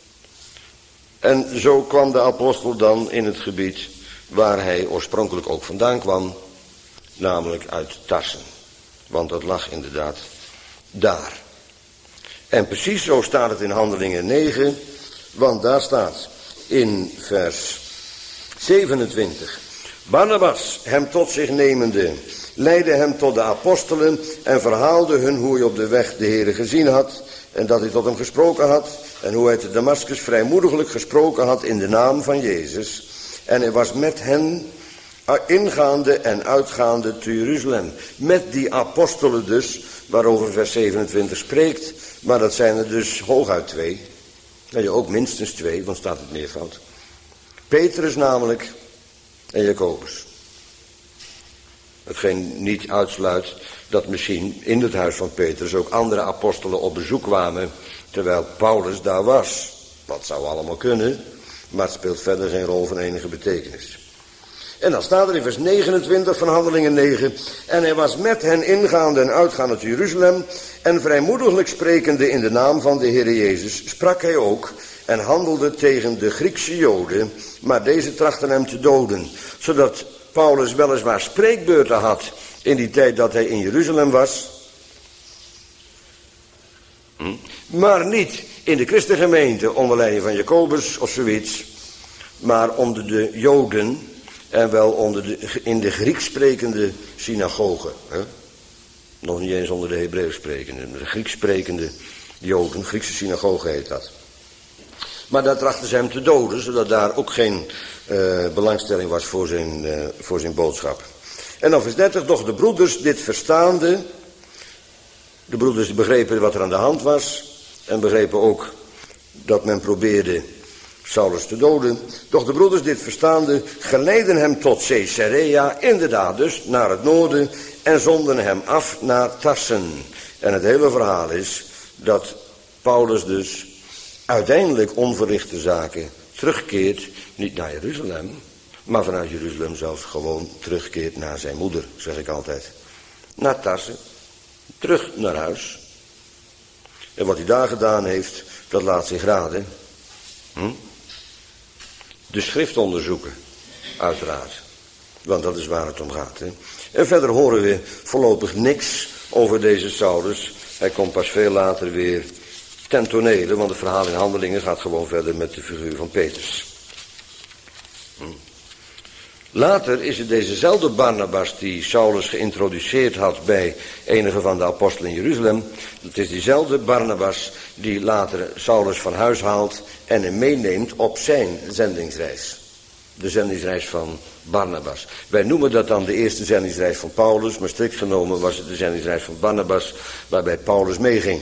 En zo kwam de apostel dan in het gebied waar hij oorspronkelijk ook vandaan kwam. Namelijk uit Tarsen. Want dat lag inderdaad daar. En precies zo staat het in Handelingen negen. Want daar staat in vers zevenentwintig. Barnabas, hem tot zich nemende, leidde hem tot de apostelen en verhaalde hun hoe hij op de weg de Heere gezien had en dat hij tot hem gesproken had en hoe hij te Damascus vrijmoediglijk gesproken had in de naam van Jezus. En hij was met hen ingaande en uitgaande te Jeruzalem. Met die apostelen dus, waarover vers zevenentwintig spreekt, maar dat zijn er dus hooguit twee. Nou ja, ook minstens twee, want staat het meervoud. Petrus namelijk en Jacobus. Hetgeen niet uitsluit dat misschien in het huis van Petrus ook andere apostelen op bezoek kwamen, terwijl Paulus daar was. Dat zou allemaal kunnen, maar het speelt verder geen rol van enige betekenis. En dan staat er in vers negenentwintig van Handelingen negen, en hij was met hen ingaande en uitgaande te Jeruzalem, en vrijmoediglijk sprekende in de naam van de Heer Jezus, sprak hij ook en handelde tegen de Griekse Joden, maar deze trachten hem te doden, zodat Paulus weliswaar spreekbeurten had in die tijd dat hij in Jeruzalem was, hm? maar niet in de christengemeente onder leiding van Jacobus of zoiets, maar onder de Joden en wel onder de, in de Grieks sprekende synagogen. Hè? Nog niet eens onder de Hebreeuws sprekende, de Grieks sprekende Joden, Griekse synagoge heet dat. Maar daar trachten ze hem te doden, zodat daar ook geen uh, belangstelling was voor zijn, uh, voor zijn boodschap. En dan vers dertig, doch de broeders dit verstaande, de broeders begrepen wat er aan de hand was en begrepen ook dat men probeerde Saulus te doden. Doch de broeders dit verstaande geleidden hem tot Caesarea, inderdaad dus, naar het noorden, en zonden hem af naar Tarsen. En het hele verhaal is dat Paulus dus uiteindelijk onverrichte zaken terugkeert, niet naar Jeruzalem, maar vanuit Jeruzalem zelfs gewoon terugkeert naar zijn moeder, zeg ik altijd. Naar Tarsen, terug naar huis. En wat hij daar gedaan heeft, dat laat zich raden. Hm? De schrift onderzoeken, uiteraard. Want dat is waar het om gaat. Hè? En verder horen we voorlopig niks over deze Saulus. Hij komt pas veel later weer ten tonele, want het verhaal in Handelingen gaat gewoon verder met de figuur van Petrus. Hm. Later is het dezezelfde Barnabas die Saulus geïntroduceerd had bij enige van de apostelen in Jeruzalem. Het is diezelfde Barnabas die later Saulus van huis haalt en hem meeneemt op zijn zendingsreis. De zendingsreis van Barnabas. Wij noemen dat dan de eerste zendingsreis van Paulus, maar strikt genomen was het de zendingsreis van Barnabas waarbij Paulus meeging.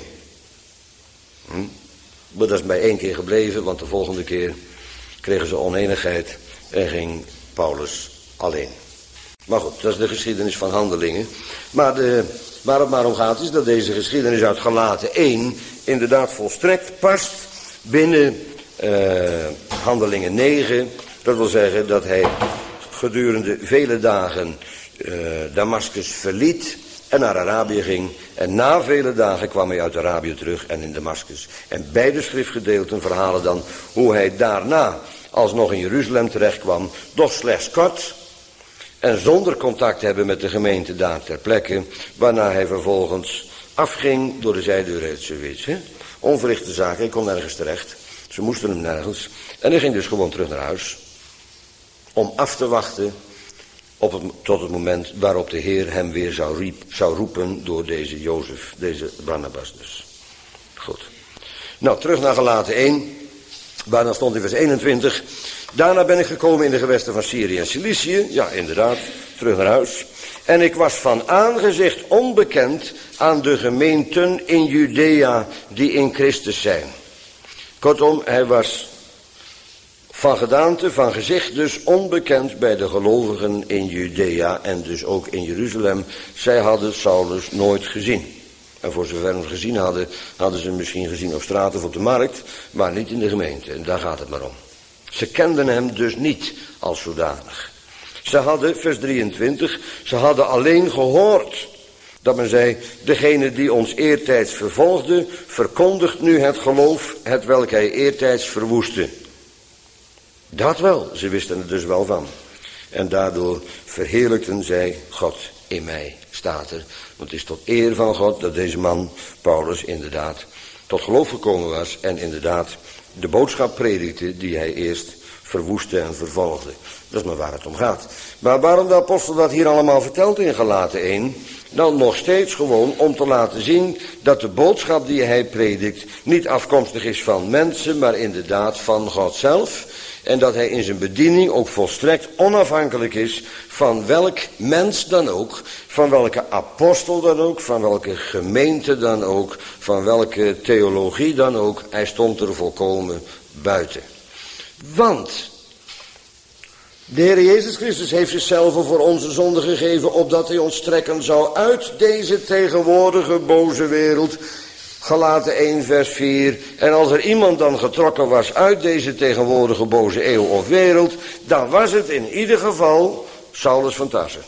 Hm? Maar dat is bij één keer gebleven, want de volgende keer kregen ze oneenigheid en ging Paulus alleen. Maar goed, dat is de geschiedenis van Handelingen. Maar de, waar het maar om gaat is dat deze geschiedenis uit Galaten één inderdaad volstrekt past binnen uh, Handelingen negen. Dat wil zeggen dat hij gedurende vele dagen uh, Damascus verliet en naar Arabië ging. En na vele dagen kwam hij uit Arabië terug en in Damascus. En beide schriftgedeelten verhalen dan hoe hij daarna alsnog in Jeruzalem terechtkwam, doch slechts kort en zonder contact hebben met de gemeente daar ter plekke, waarna hij vervolgens afging door de zijdeur, heet zoiets. Hè? Onverrichte zaken, hij kon nergens terecht. Ze moesten hem nergens. En hij ging dus gewoon terug naar huis. Om af te wachten op het, tot het moment waarop de Heer hem weer zou, riep, zou roepen door deze Jozef, deze Barnabas dus. Goed. Nou, terug naar Galaten één. Waar dan stond in vers eenentwintig. Daarna ben ik gekomen in de gewesten van Syrië en Cilicië. Ja, inderdaad, terug naar huis. En ik was van aangezicht onbekend aan de gemeenten in Judea die in Christus zijn. Kortom, hij was van gedaante, van gezicht dus onbekend bij de gelovigen in Judea en dus ook in Jeruzalem. Zij hadden Saulus nooit gezien. En voor zover ze gezien hadden, hadden ze hem misschien gezien op straat of op de markt, maar niet in de gemeente. En daar gaat het maar om. Ze kenden hem dus niet als zodanig. Ze hadden, vers drieëntwintig, ze hadden alleen gehoord dat men zei, degene die ons eertijds vervolgde, verkondigt nu het geloof, het welk hij eertijds verwoestte. Dat wel, ze wisten er dus wel van. En daardoor verheerlijkten zij God in mij, staat er. Want het is tot eer van God dat deze man, Paulus, inderdaad tot geloof gekomen was. En inderdaad de boodschap predikte die hij eerst verwoestte en vervolgde. Dat is maar waar het om gaat. Maar waarom de apostel dat hier allemaal vertelt in Galaten één? Dan nog steeds gewoon om te laten zien dat de boodschap die hij predikt niet afkomstig is van mensen, maar inderdaad van God zelf. En dat hij in zijn bediening ook volstrekt onafhankelijk is van welk mens dan ook, van welke apostel dan ook, van welke gemeente dan ook, van welke theologie dan ook. Hij stond er volkomen buiten. Want de Heer Jezus Christus heeft zichzelf voor onze zonde gegeven, opdat hij ons trekken zou uit deze tegenwoordige boze wereld. Galaten één vers vier. En als er iemand dan getrokken was uit deze tegenwoordige boze eeuw of wereld, dan was het in ieder geval Saulus van Tarsen.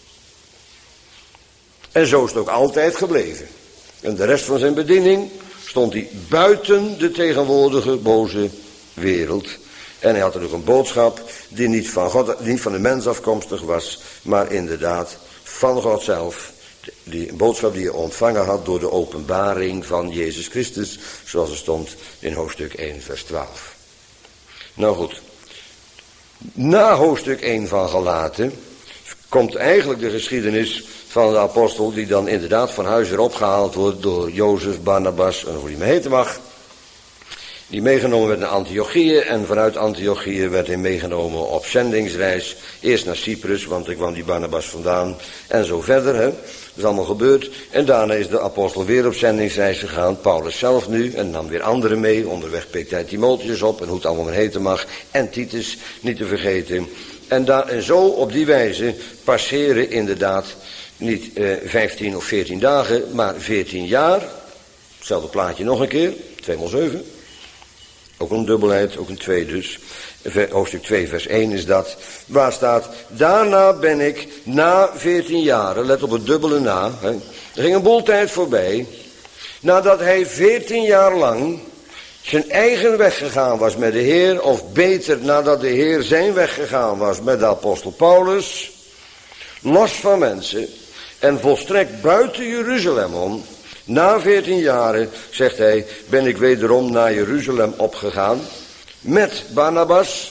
En zo is het ook altijd gebleven. En de rest van zijn bediening stond hij buiten de tegenwoordige boze wereld. En hij had er ook een boodschap die niet van God, niet van de mens afkomstig was, maar inderdaad van God zelf. Die een boodschap die hij ontvangen had door de openbaring van Jezus Christus, zoals er stond in hoofdstuk één vers twaalf. Nou goed, na hoofdstuk één van Galaten komt eigenlijk de geschiedenis van de apostel die dan inderdaad van huis weer opgehaald wordt door Jozef, Barnabas en hoe hij maar heten mag. die meegenomen werd naar Antiochië en vanuit Antiochië werd hij meegenomen op zendingsreis. Eerst naar Cyprus, want daar kwam die Barnabas vandaan en zo verder. Hè. Dat is allemaal gebeurd. En daarna is de apostel weer op zendingsreis gegaan. Paulus zelf nu en nam weer anderen mee. Onderweg pikt hij Timotheus op en hoe het allemaal maar heten mag. En Titus niet te vergeten. En, daar, en zo op die wijze passeren inderdaad niet eh, vijftien of veertien dagen, maar veertien jaar. Hetzelfde plaatje nog een keer, twee maal zeven. Ook een dubbelheid, ook een twee dus. Hoofdstuk twee vers één is dat. Waar staat, daarna ben ik na veertien jaren, let op het dubbele na. Hè, er ging een boel tijd voorbij. Nadat hij veertien jaar lang zijn eigen weg gegaan was met de Heer, of beter nadat de Heer zijn weg gegaan was met de apostel Paulus, los van mensen en volstrekt buiten Jeruzalem om. Na veertien jaren, zegt hij, ben ik wederom naar Jeruzalem opgegaan met Barnabas,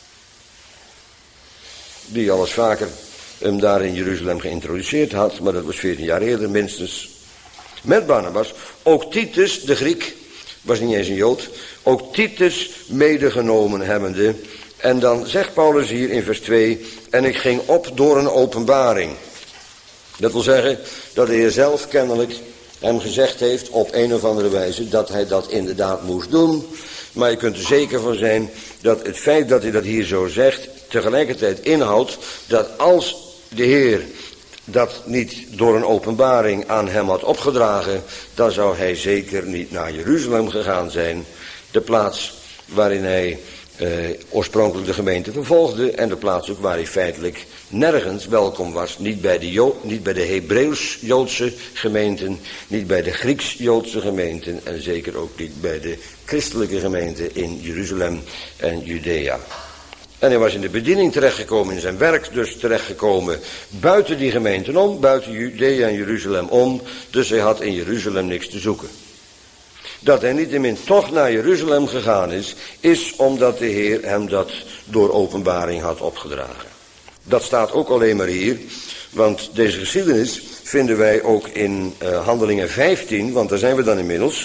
die al eens vaker hem daar in Jeruzalem geïntroduceerd had, maar dat was veertien jaar eerder minstens. Met Barnabas, ook Titus, de Griek, was niet eens een Jood, ook Titus medegenomen hebbende. En dan zegt Paulus hier in vers twee, en ik ging op door een openbaring. Dat wil zeggen dat de Heer zelf kennelijk hem gezegd heeft op een of andere wijze dat hij dat inderdaad moest doen. Maar je kunt er zeker van zijn dat het feit dat hij dat hier zo zegt tegelijkertijd inhoudt dat als de Heer dat niet door een openbaring aan hem had opgedragen, dan zou hij zeker niet naar Jeruzalem gegaan zijn, de plaats waarin hij eh, oorspronkelijk de gemeente vervolgde en de plaats ook waar hij feitelijk nergens welkom was, niet bij de, Jo- niet bij de Hebreeuws-Joodse gemeenten, niet bij de Grieks-Joodse gemeenten en zeker ook niet bij de christelijke gemeenten in Jeruzalem en Judea. En hij was in de bediening terechtgekomen, in zijn werk dus terechtgekomen, buiten die gemeenten om, buiten Judea en Jeruzalem om, dus hij had in Jeruzalem niks te zoeken. Dat hij niettemin toch naar Jeruzalem gegaan is, is omdat de Heer hem dat door openbaring had opgedragen. Dat staat ook alleen maar hier, want deze geschiedenis vinden wij ook in uh, Handelingen vijftien, want daar zijn we dan inmiddels.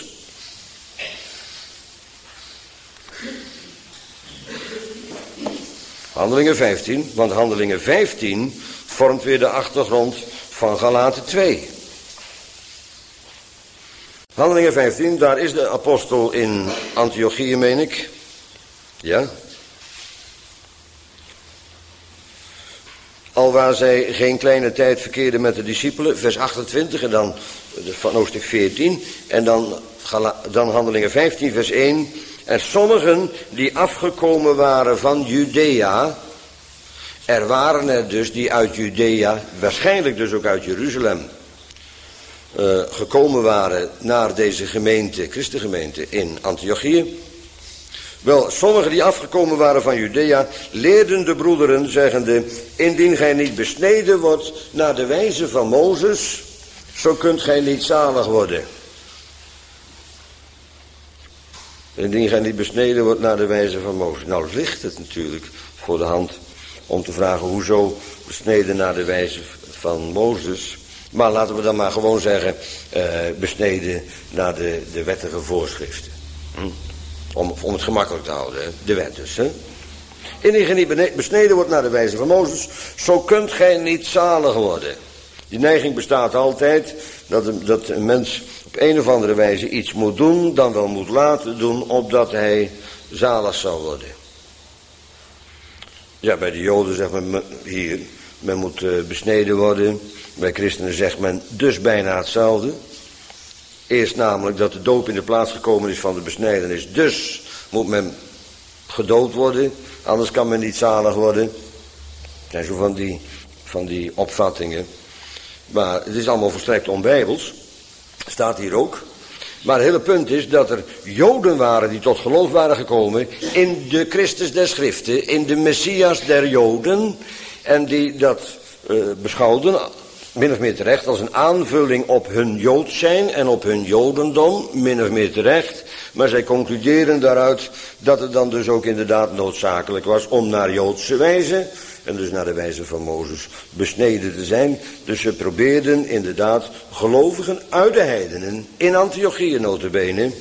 Handelingen vijftien, want Handelingen vijftien vormt weer de achtergrond van Galaten twee. Handelingen vijftien, daar is de apostel in Antiochië, meen ik. Ja. Alwaar zij geen kleine tijd verkeerden met de discipelen, vers achtentwintig en dan van hoofdstuk veertien. En dan, dan Handelingen vijftien, vers één. En sommigen die afgekomen waren van Judea, er waren er dus die uit Judea, waarschijnlijk dus ook uit Jeruzalem, uh, gekomen waren naar deze gemeente, christengemeente in Antiochië. Wel, sommigen die afgekomen waren van Judea, leerden de broederen, zeggende, indien gij niet besneden wordt naar de wijze van Mozes, zo kunt gij niet zalig worden. Indien gij niet besneden wordt naar de wijze van Mozes. Nou ligt het natuurlijk voor de hand om te vragen hoezo besneden naar de wijze van Mozes. Maar laten we dan maar gewoon zeggen, uh, besneden naar de, de wettige voorschriften. Hm? Om, om het gemakkelijk te houden, hè? De wet dus. Hè? Indien gij niet besneden wordt naar de wijze van Mozes, zo kunt gij niet zalig worden. Die neiging bestaat altijd dat een, dat een mens op een of andere wijze iets moet doen, dan wel moet laten doen, opdat hij zalig zal worden. Ja, bij de Joden zegt men hier, men moet uh, besneden worden. Bij christenen zegt men dus bijna hetzelfde. Eerst namelijk dat de doop in de plaats gekomen is van de besnijdenis, dus moet men gedood worden, anders kan men niet zalig worden. Dat zijn zo van die, van die opvattingen. Maar het is allemaal volstrekt onbijbels. Staat hier ook. Maar het hele punt is dat er Joden waren die tot geloof waren gekomen in de Christus der Schriften, in de Messias der Joden. En die dat uh, beschouwden, min of meer terecht, als een aanvulling op hun Jood zijn en op hun Jodendom, min of meer terecht. Maar zij concluderen daaruit dat het dan dus ook inderdaad noodzakelijk was om naar Joodse wijze, en dus naar de wijze van Mozes, besneden te zijn. Dus ze probeerden inderdaad gelovigen uit de heidenen, in Antiochië nota bene,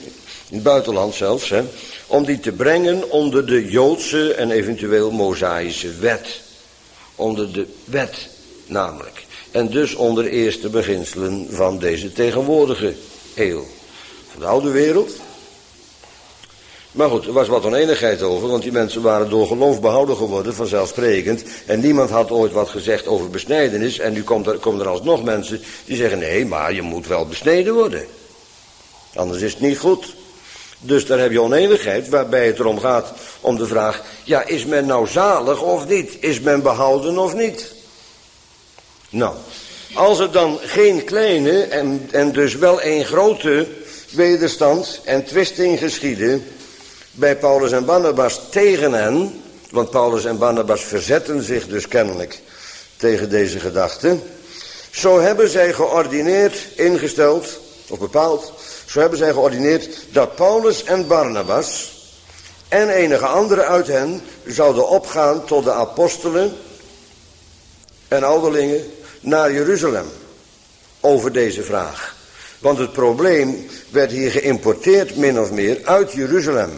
in het buitenland zelfs, hè, om die te brengen onder de Joodse en eventueel Mosaïsche wet. Onder de wet namelijk. En dus onder de eerste beginselen van deze tegenwoordige eeuw. Van de oude wereld. Maar goed, er was wat oneenigheid over, want die mensen waren door geloof behouden geworden, vanzelfsprekend. En niemand had ooit wat gezegd over besnijdenis. En nu komt er, komen er alsnog mensen die zeggen, nee, maar je moet wel besneden worden. Anders is het niet goed. Dus daar heb je oneenigheid, waarbij het erom gaat om de vraag, ja, is men nou zalig of niet? Is men behouden of niet? Nou, als er dan geen kleine en, en dus wel een grote wederstand en twisting geschiedde bij Paulus en Barnabas tegen hen, want Paulus en Barnabas verzetten zich dus kennelijk tegen deze gedachte, zo hebben zij geordineerd, ingesteld, of bepaald, zo hebben zij geordineerd dat Paulus en Barnabas en enige anderen uit hen zouden opgaan tot de apostelen en ouderlingen naar Jeruzalem over deze vraag. Want het probleem werd hier geïmporteerd min of meer uit Jeruzalem.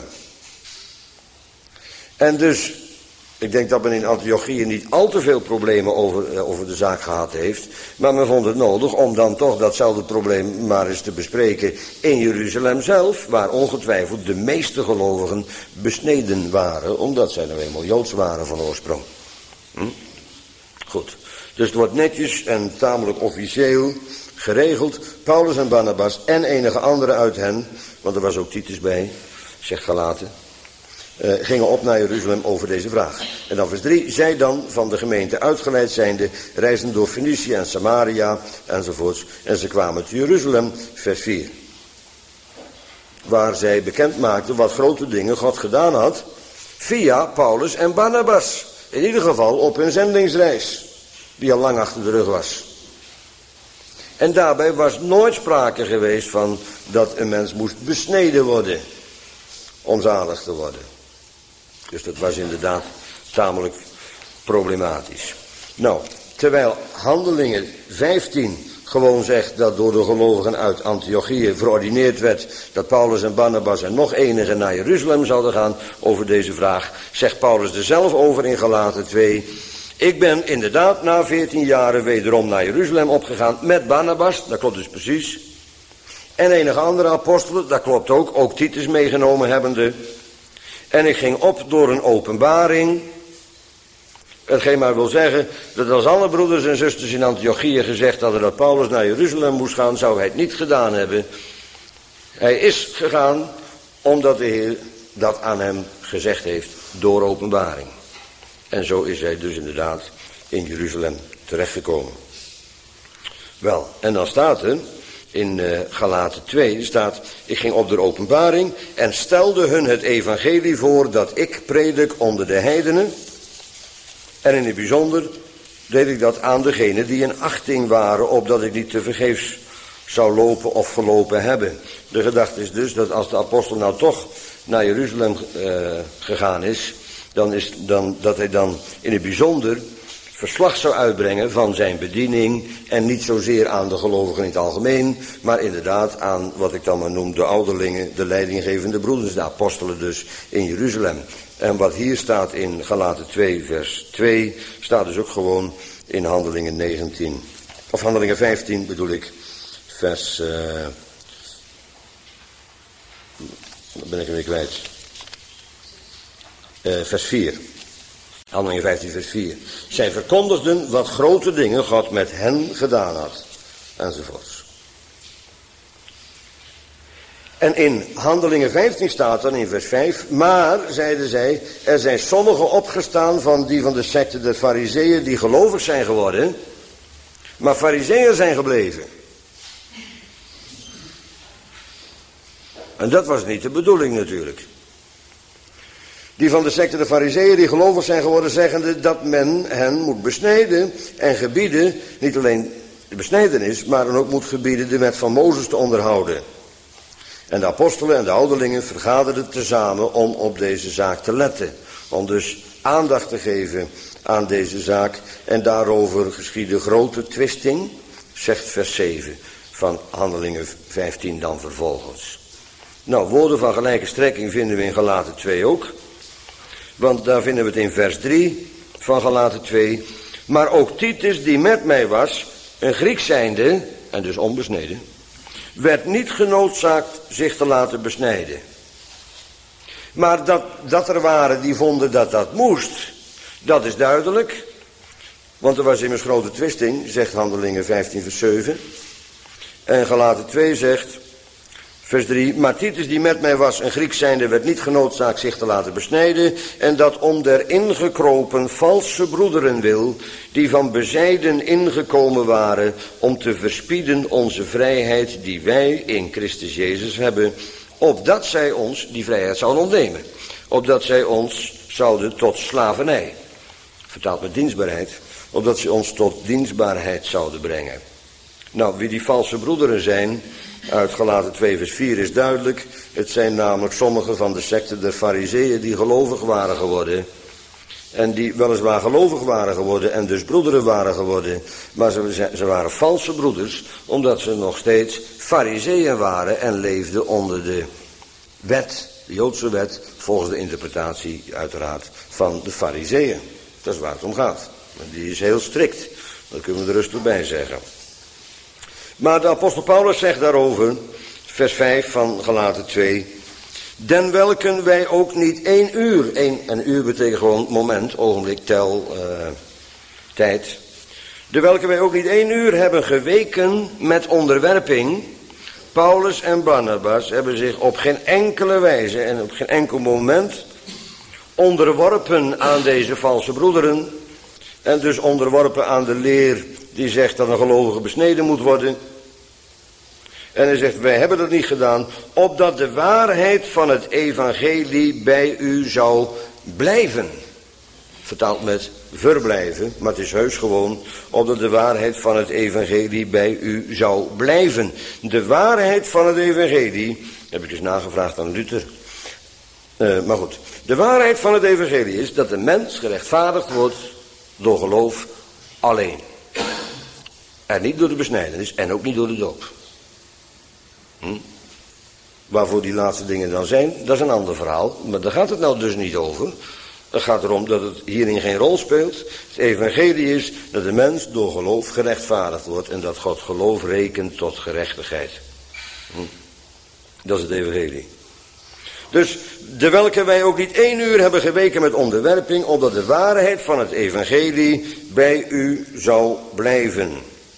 En dus, ik denk dat men in Antiochië niet al te veel problemen over, over de zaak gehad heeft. Maar men vond het nodig om dan toch datzelfde probleem maar eens te bespreken in Jeruzalem zelf. Waar ongetwijfeld de meeste gelovigen besneden waren. Omdat zij nou eenmaal Joods waren van oorsprong. Hm? Goed. Dus het wordt netjes en tamelijk officieel geregeld. Paulus en Barnabas en enige anderen uit hen. Want er was ook Titus bij, zegt Galaten. Uh, gingen op naar Jeruzalem over deze vraag. En dan vers drie. Zij dan van de gemeente uitgeleid zijnde reisden door Fenicië en Samaria enzovoorts. En ze kwamen te Jeruzalem, vers vier. Waar zij bekend maakten wat grote dingen God gedaan had. Via Paulus en Barnabas. In ieder geval op hun zendingsreis. Die al lang achter de rug was. En daarbij was nooit sprake geweest van dat een mens moest besneden worden. Om zalig te worden. Dus dat was inderdaad tamelijk problematisch. Nou, terwijl Handelingen vijftien gewoon zegt dat door de gelovigen uit Antiochië verordineerd werd dat Paulus en Barnabas en nog enigen naar Jeruzalem zouden gaan over deze vraag, zegt Paulus er zelf over in Galaten twee. Ik ben inderdaad na veertien jaren wederom naar Jeruzalem opgegaan met Barnabas, dat klopt dus precies. En enige andere apostelen, dat klopt ook, ook Titus meegenomen hebbende. En ik ging op door een openbaring. Hetgeen maar wil zeggen, dat als alle broeders en zusters in Antiochië gezegd hadden dat Paulus naar Jeruzalem moest gaan, zou hij het niet gedaan hebben. Hij is gegaan omdat de Heer dat aan hem gezegd heeft door openbaring. En zo is hij dus inderdaad in Jeruzalem terechtgekomen. Wel, en dan staat er in uh, Galaten twee, staat, ik ging op de openbaring en stelde hun het evangelie voor dat ik predik onder de heidenen. En in het bijzonder deed ik dat aan degenen die in achting waren, opdat ik niet tevergeefs zou lopen of gelopen hebben. De gedachte is dus dat als de apostel nou toch naar Jeruzalem uh, gegaan is, dan is dan, dat hij dan in het bijzonder verslag zou uitbrengen van zijn bediening en niet zozeer aan de gelovigen in het algemeen, maar inderdaad aan wat ik dan maar noem de ouderlingen, de leidinggevende broeders, de apostelen dus in Jeruzalem. En wat hier staat in Galaten twee vers twee, staat dus ook gewoon in Handelingen negentien, of Handelingen vijftien bedoel ik, vers, uh, dan ben ik hem weer kwijt, uh, vers vier. Handelingen vijftien vers vier. Zij verkondigden wat grote dingen God met hen gedaan had. Enzovoorts. En in Handelingen vijftien staat dan in vers vijf. Maar, zeiden zij, er zijn sommigen opgestaan van die van de secte der Farizeeën die gelovig zijn geworden. Maar Farizeeën zijn gebleven. En dat was niet de bedoeling natuurlijk. Die van de secte de Farizeeën die gelovig zijn geworden, zeggende dat men hen moet besnijden en gebieden, niet alleen de besnijdenis, maar dan ook moet gebieden de wet van Mozes te onderhouden. En de apostelen en de ouderlingen vergaderden tezamen om op deze zaak te letten. Om dus aandacht te geven aan deze zaak. En daarover geschiedde grote twisting, zegt vers zeven van Handelingen vijftien dan vervolgens. Nou, woorden van gelijke strekking vinden we in Galaten twee ook. Want daar vinden we het in vers drie van Galaten twee. Maar ook Titus, die met mij was, een Griek zijnde, en dus onbesneden, werd niet genoodzaakt zich te laten besnijden. Maar dat, dat er waren die vonden dat dat moest, dat is duidelijk. Want er was immers grote twisting, zegt Handelingen vijftien vers zeven. En Galaten twee zegt, vers drie, maar Titus die met mij was, een Griek zijnde, werd niet genoodzaakt zich te laten besnijden, en dat om der ingekropen valse broederen wil, die van bezijden ingekomen waren, om te verspieden onze vrijheid die wij in Christus Jezus hebben, opdat zij ons die vrijheid zouden ontnemen, opdat zij ons zouden tot slavernij, vertaald met dienstbaarheid, opdat ze ons tot dienstbaarheid zouden brengen. Nou, wie die valse broederen zijn, uit Galaten twee vers vier is duidelijk. Het zijn namelijk sommigen van de secte der Farizeeën die gelovig waren geworden. En die weliswaar gelovig waren geworden en dus broederen waren geworden. Maar ze, ze waren valse broeders, omdat ze nog steeds Farizeeën waren en leefden onder de wet, de Joodse wet, volgens de interpretatie uiteraard van de Farizeeën. Dat is waar het om gaat. En die is heel strikt, dat kunnen we er rustig bij zeggen. Maar de apostel Paulus zegt daarover, vers vijf van Galaten twee, den welken wij ook niet één uur, één, een uur betekent gewoon moment, ogenblik, tel, uh, tijd, de welke wij ook niet één uur hebben geweken met onderwerping. Paulus en Barnabas hebben zich op geen enkele wijze en op geen enkel moment onderworpen aan deze valse broederen, en dus onderworpen aan de leer die zegt dat een gelovige besneden moet worden. En hij zegt, wij hebben dat niet gedaan, opdat de waarheid van het evangelie bij u zou blijven. Vertaald met verblijven, maar het is heus gewoon, opdat de waarheid van het evangelie bij u zou blijven. De waarheid van het evangelie, heb ik eens nagevraagd aan Luther. Uh, maar goed, de waarheid van het evangelie is dat de mens gerechtvaardigd wordt door geloof alleen. En niet door de besnijdenis en ook niet door de doop. Hm? Waarvoor die laatste dingen dan zijn, dat is een ander verhaal. Maar daar gaat het nou dus niet over. Het gaat erom dat het hierin geen rol speelt. Het evangelie is dat de mens door geloof gerechtvaardigd wordt. En dat God geloof rekent tot gerechtigheid. Hm? Dat is het evangelie. Dus de welke wij ook niet één uur hebben geweken met onderwerping, opdat de waarheid van het evangelie bij u zou blijven.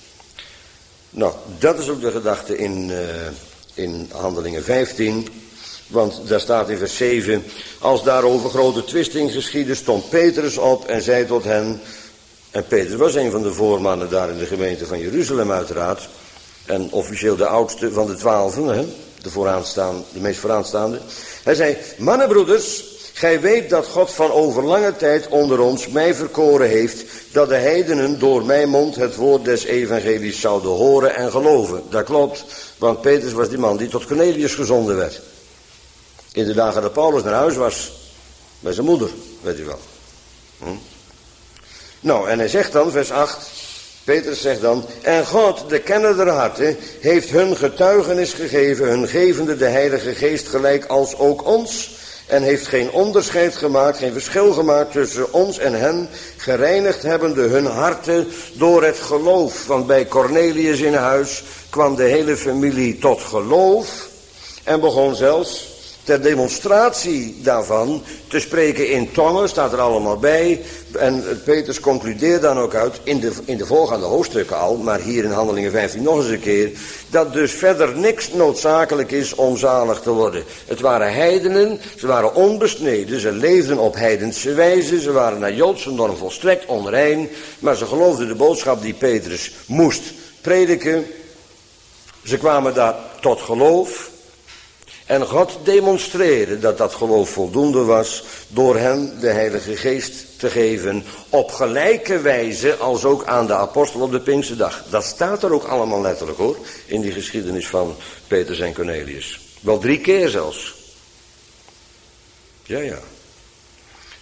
Nou, dat is ook de gedachte in, uh, in Handelingen vijftien. Want daar staat in vers zeven. Als daarover grote twisting geschiedde, stond Petrus op en zei tot hen. En Petrus was een van de voormannen daar in de gemeente van Jeruzalem uiteraard. En officieel de oudste van de twaalfen, hè? De, vooraanstaande, de meest vooraanstaande. Hij zei, mannenbroeders, gij weet dat God van over lange tijd onder ons mij verkoren heeft, dat de heidenen door mijn mond het woord des evangelies zouden horen en geloven. Dat klopt, want Petrus was die man die tot Cornelius gezonden werd. In de dagen dat Paulus naar huis was, bij zijn moeder, weet u wel. Hm? Nou, en hij zegt dan, vers acht, Petrus zegt dan, en God, de kenner der harten, heeft hun getuigenis gegeven, hun gevende de Heilige Geest gelijk als ook ons, en heeft geen onderscheid gemaakt, geen verschil gemaakt tussen ons en hen, gereinigd hebbende hun harten door het geloof. Want bij Cornelius in huis kwam de hele familie tot geloof en begon zelfs ter demonstratie daarvan te spreken in tongen, staat er allemaal bij. En Petrus concludeert dan ook uit, in de, in de voorgaande hoofdstukken al, maar hier in Handelingen vijftien nog eens een keer, dat dus verder niks noodzakelijk is om zalig te worden. Het waren heidenen, ze waren onbesneden, ze leefden op heidense wijze, ze waren naar Joodse norm volstrekt onrein, maar ze geloofden de boodschap die Petrus moest prediken. Ze kwamen daar tot geloof. En God demonstreerde dat dat geloof voldoende was door hen de Heilige Geest te geven op gelijke wijze als ook aan de apostel op de Pinksterdag. Dat staat er ook allemaal letterlijk hoor, in die geschiedenis van Petrus en Cornelius. Wel drie keer zelfs. Ja, ja.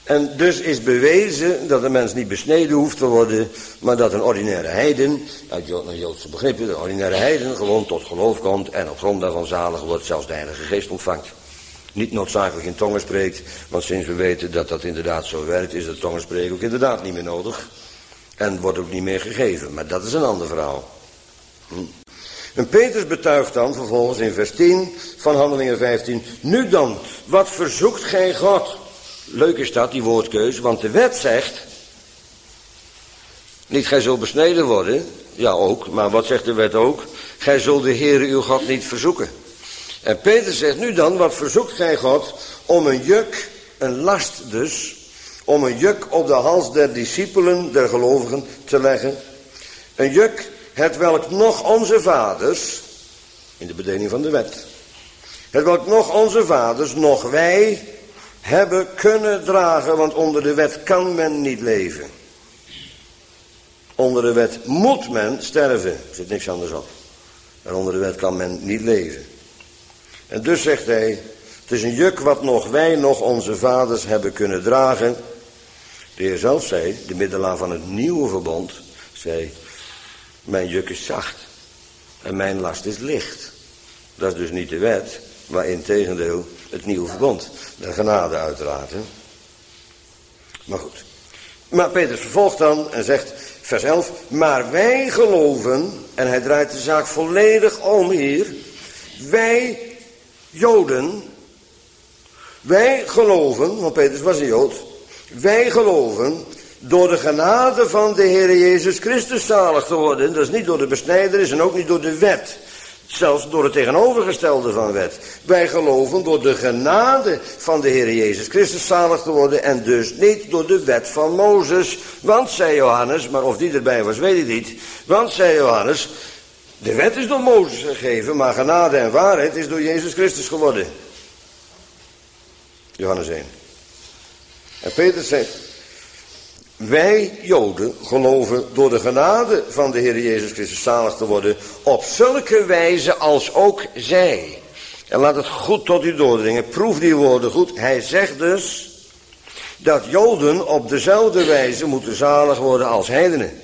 En dus is bewezen dat een mens niet besneden hoeft te worden, maar dat een ordinaire heiden, uit Joodse begrippen, de ordinaire heiden gewoon tot geloof komt en op grond daarvan zalig wordt, zelfs de Heilige Geest ontvangt. Niet noodzakelijk in tongen spreekt, want sinds we weten dat dat inderdaad zo werkt, is het tongen spreken ook inderdaad niet meer nodig. En wordt ook niet meer gegeven, maar dat is een ander verhaal. Hm. En Petrus betuigt dan vervolgens in vers tien van Handelingen vijftien, nu dan, wat verzoekt gij God? Leuk is dat, die woordkeus, want de wet zegt, niet gij zult besneden worden, ja ook, maar wat zegt de wet ook? Gij zult de Heere uw God niet verzoeken. En Petrus zegt, nu dan, wat verzoekt gij God om een juk, een last dus, om een juk op de hals der discipelen, der gelovigen, te leggen. Een juk, het welk nog onze vaders, in de bedeling van de wet, het welk nog onze vaders, nog wij, hebben kunnen dragen, want onder de wet kan men niet leven. Onder de wet moet men sterven, er zit niks anders op. En onder de wet kan men niet leven. En dus zegt hij, het is een juk wat nog wij, nog onze vaders hebben kunnen dragen. De Heer zelf zei, de middelaar van het nieuwe verbond, zei, mijn juk is zacht en mijn last is licht. Dat is dus niet de wet, maar integendeel het nieuwe verbond. De genade uiteraard. Hè? Maar goed. Maar Petrus vervolgt dan en zegt, vers elf, maar wij geloven, en hij draait de zaak volledig om hier, wij Joden, wij geloven, want Petrus was een Jood, wij geloven door de genade van de Heer Jezus Christus zalig te worden. Dat is niet door de besnijdenis en ook niet door de wet. Zelfs door het tegenovergestelde van wet. Wij geloven door de genade van de Heer Jezus Christus zalig te worden en dus niet door de wet van Mozes. Want, zei Johannes, maar of die erbij was weet ik niet. Want, zei Johannes, de wet is door Mozes gegeven, maar genade en waarheid is door Jezus Christus geworden. Johannes één. En Petrus zegt, wij Joden geloven door de genade van de Heer Jezus Christus zalig te worden, op zulke wijze als ook zij. En laat het goed tot u doordringen, proef die woorden goed. Hij zegt dus dat Joden op dezelfde wijze moeten zalig worden als heidenen.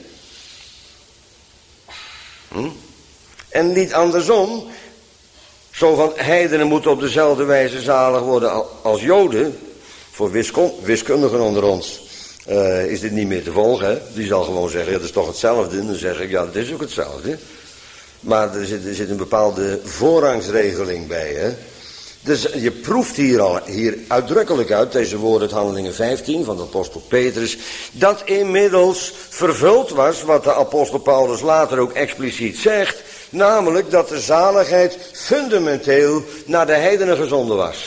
Hm? En niet andersom. Zo van heidenen moeten op dezelfde wijze zalig worden als Joden. Voor wiskundigen onder ons uh, is dit niet meer te volgen. Hè? Die zal gewoon zeggen, ja, dat is toch hetzelfde. En dan zeg ik, ja, dat is ook hetzelfde. Maar er zit, er zit een bepaalde voorrangsregeling bij. Hè? Dus je proeft hier al hier uitdrukkelijk uit, deze woorden uit Handelingen vijftien van de apostel Petrus, dat inmiddels vervuld was wat de apostel Paulus later ook expliciet zegt, namelijk dat de zaligheid fundamenteel naar de heidenen gezonden was.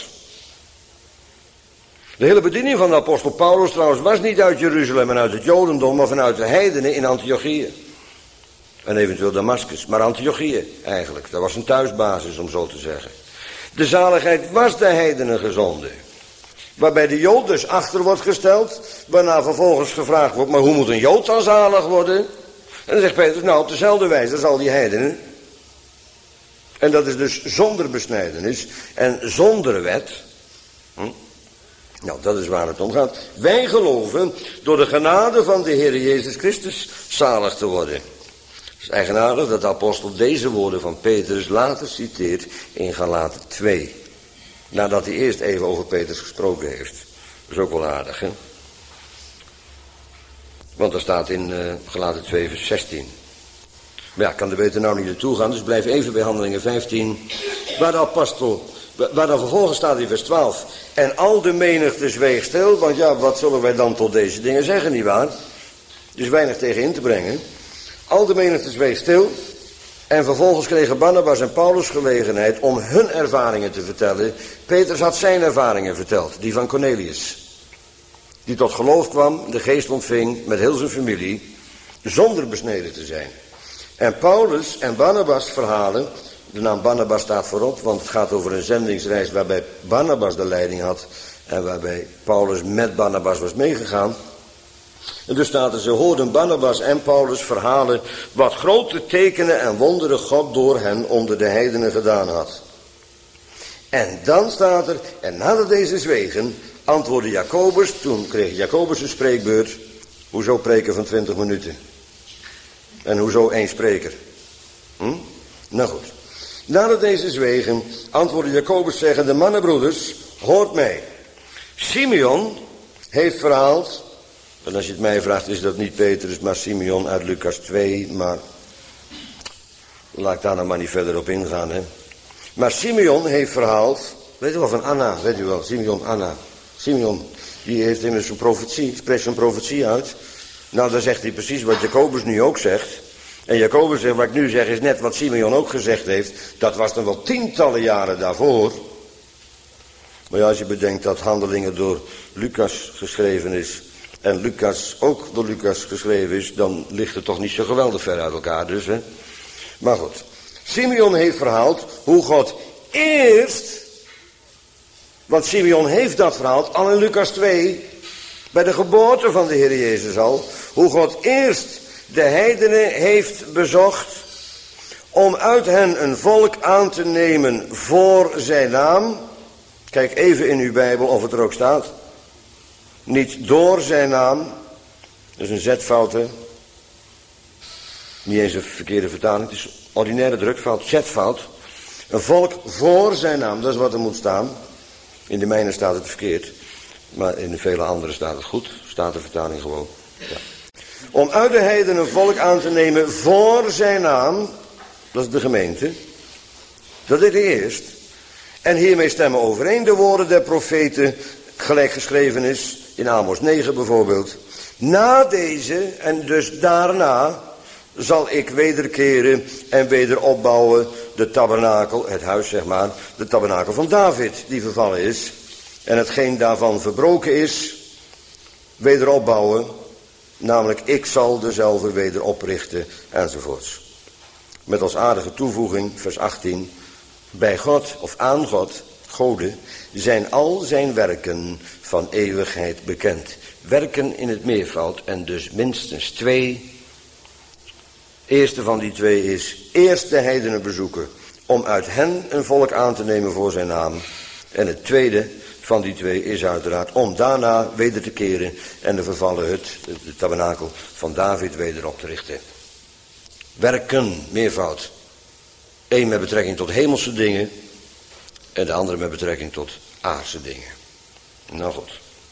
De hele bediening van de apostel Paulus trouwens was niet uit Jeruzalem en uit het Jodendom, maar vanuit de heidenen in Antiochië. En eventueel Damascus, maar Antiochië eigenlijk. Dat was een thuisbasis, om zo te zeggen. De zaligheid was de heidenen gezonden. Waarbij de Jood dus achter wordt gesteld, waarna vervolgens gevraagd wordt, maar hoe moet een Jood dan zalig worden? En dan zegt Petrus, nou op dezelfde wijze als al die heidenen. En dat is dus zonder besnijdenis en zonder wet. Hm? Nou, dat is waar het om gaat. Wij geloven door de genade van de Heer Jezus Christus zalig te worden. Het is eigenaardig dat de apostel deze woorden van Petrus later citeert in Galaten twee. Nadat hij eerst even over Petrus gesproken heeft. Dat is ook wel aardig, hè? Want er staat in uh, Galaten twee vers zestien. Maar ja, ik kan er beter nou niet naartoe gaan, dus blijf even bij Handelingen vijftien. Waar de apostel, waar dan vervolgens staat in vers twaalf. En al de menigte zweeg stil, want ja, wat zullen wij dan tot deze dingen zeggen, nietwaar? Dus weinig tegen in te brengen. Al de menigte zweeg stil. En vervolgens kregen Barnabas en Paulus gelegenheid om hun ervaringen te vertellen. Petrus had zijn ervaringen verteld, die van Cornelius. Die tot geloof kwam, de geest ontving met heel zijn familie, zonder besneden te zijn. En Paulus en Barnabas verhalen, de naam Barnabas staat voorop, want het gaat over een zendingsreis waarbij Barnabas de leiding had en waarbij Paulus met Barnabas was meegegaan. En dus staat er, ze hoorden Barnabas en Paulus verhalen wat grote tekenen en wonderen God door hen onder de heidenen gedaan had. En dan staat er, en nadat deze zwegen, antwoordde Jacobus, toen kreeg Jacobus een spreekbeurt. Hoezo preken van twintig minuten? En hoezo één spreker? Hm? Nou goed. Nadat deze zwegen, antwoordde Jacobus zeggende, mannenbroeders, hoort mij. Simeon heeft verhaald, en als je het mij vraagt is dat niet Petrus, maar Simeon uit Lucas twee, maar laat ik daar nou maar niet verder op ingaan. Hè. Maar Simeon heeft verhaald, weet u wel van Anna, weet u wel, Simeon, Anna. Simeon, die heeft immers een profetie, spreekt zijn profetie uit. Nou, dan zegt hij precies wat Jacobus nu ook zegt. En Jacobus zegt, wat ik nu zeg is net wat Simeon ook gezegd heeft. Dat was dan wel tientallen jaren daarvoor. Maar ja, als je bedenkt dat Handelingen door Lucas geschreven is. En Lucas ook door Lucas geschreven is. Dan ligt het toch niet zo geweldig ver uit elkaar dus. Hè? Maar goed. Simeon heeft verhaald hoe God eerst. Want Simeon heeft dat verhaald al in Lucas twee. Bij de geboorte van de Heer Jezus al. Hoe God eerst de heidenen heeft bezocht. Om uit hen een volk aan te nemen voor zijn naam. Kijk even in uw Bijbel of het er ook staat. Niet door zijn naam. Dat is een zetfout, hè. Niet eens een verkeerde vertaling. Het is ordinaire drukfout, zetfout. Een volk voor zijn naam, dat is wat er moet staan. In de mijne staat het verkeerd. Maar in de vele andere staat het goed. Staat de vertaling gewoon. Ja. Om uit de heidenen een volk aan te nemen voor zijn naam. Dat is de gemeente. Dat deed hij eerst. En hiermee stemmen overeen de woorden der profeten. Gelijk geschreven is in Amos negen bijvoorbeeld. Na deze en dus daarna zal ik wederkeren en weder opbouwen de tabernakel, het huis zeg maar, de tabernakel van David die vervallen is. En hetgeen daarvan verbroken is, weder opbouwen. Namelijk ik zal dezelfde weder oprichten enzovoorts. Met als aardige toevoeging vers achttien. Bij God of aan God, Gode, zijn al zijn werken van eeuwigheid bekend. Werken in het meervoud en dus minstens twee. Eerste van die twee is eerst de heidenen bezoeken om uit hen een volk aan te nemen voor zijn naam. En het tweede van die twee is uiteraard om daarna weder te keren en de vervallen hut, de tabernakel van David weder op te richten. Werken, meervoud. Eén met betrekking tot hemelse dingen en de andere met betrekking tot aardse dingen. Nou goed.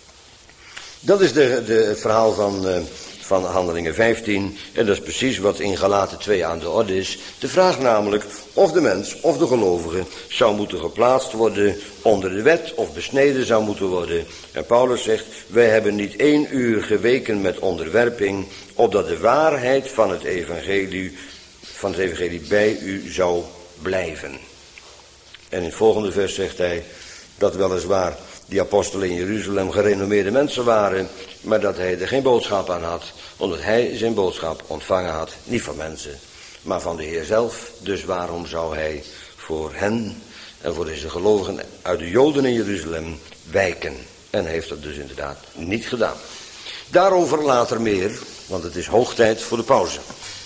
Dat is de, de, het verhaal van, uh, van Handelingen vijftien. En dat is precies wat in Galaten twee aan de orde is. De vraag namelijk of de mens of de gelovige zou moeten geplaatst worden onder de wet of besneden zou moeten worden. En Paulus zegt, wij hebben niet één uur geweken met onderwerping, opdat de waarheid van het evangelie, van het evangelie bij u zou blijven. En in het volgende vers zegt hij dat weliswaar die apostelen in Jeruzalem gerenommeerde mensen waren, maar dat hij er geen boodschap aan had, omdat hij zijn boodschap ontvangen had, niet van mensen, maar van de Heer zelf. Dus waarom zou hij voor hen en voor deze gelovigen uit de Joden in Jeruzalem wijken? En hij heeft dat dus inderdaad niet gedaan. Daarover later meer, want het is hoog tijd voor de pauze.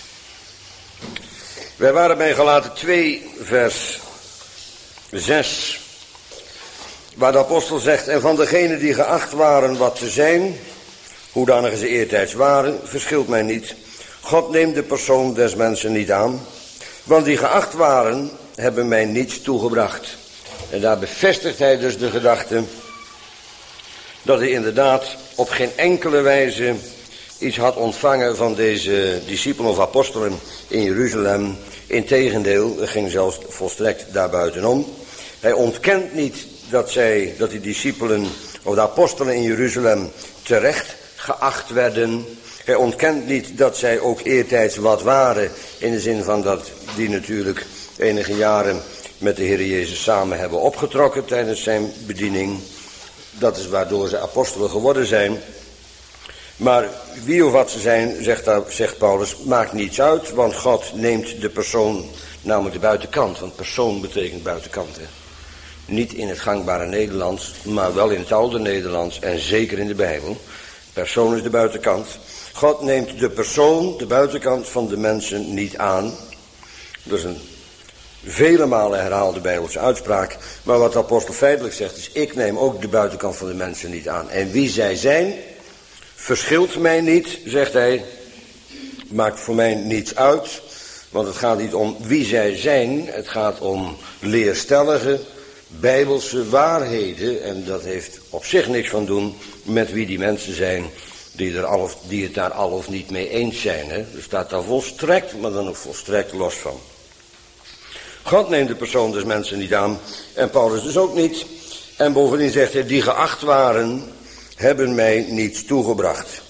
Wij waren bij Galaten twee vers zes. Waar de apostel zegt, en van degenen die geacht waren wat te zijn, hoedanige ze eertijds waren, verschilt mij niet. God neemt de persoon des mensen niet aan, want die geacht waren, hebben mij niets toegebracht. En daar bevestigt hij dus de gedachte, dat hij inderdaad op geen enkele wijze iets had ontvangen van deze discipelen of apostelen in Jeruzalem. Integendeel, het ging zelfs volstrekt daarbuitenom. Hij ontkent niet dat zij, dat die discipelen of de apostelen in Jeruzalem terecht geacht werden. Hij ontkent niet dat zij ook eertijds wat waren, in de zin van dat die natuurlijk enige jaren met de Heer Jezus samen hebben opgetrokken tijdens zijn bediening. Dat is waardoor ze apostelen geworden zijn. Maar wie of wat ze zijn, zegt, zegt Paulus, maakt niets uit, want God neemt de persoon, namelijk de buitenkant, want persoon betekent buitenkant. Hè. Niet in het gangbare Nederlands, maar wel in het oude Nederlands en zeker in de Bijbel. Persoon is de buitenkant. God neemt de persoon, de buitenkant van de mensen niet aan. Dat is een vele malen herhaalde Bijbelse uitspraak. Maar wat de apostel feitelijk zegt is, ik neem ook de buitenkant van de mensen niet aan. En wie zij zijn, verschilt mij niet, zegt hij. Maakt voor mij niets uit. Want het gaat niet om wie zij zijn. Het gaat om leerstellige, Bijbelse waarheden. En dat heeft op zich niks van doen met wie die mensen zijn die, er al of, die het daar al of niet mee eens zijn. Hè. Er staat daar volstrekt, maar dan ook volstrekt los van. God neemt de persoon des mensen niet aan en Paulus dus ook niet. En bovendien zegt hij, die geacht waren, hebben mij niets toegebracht.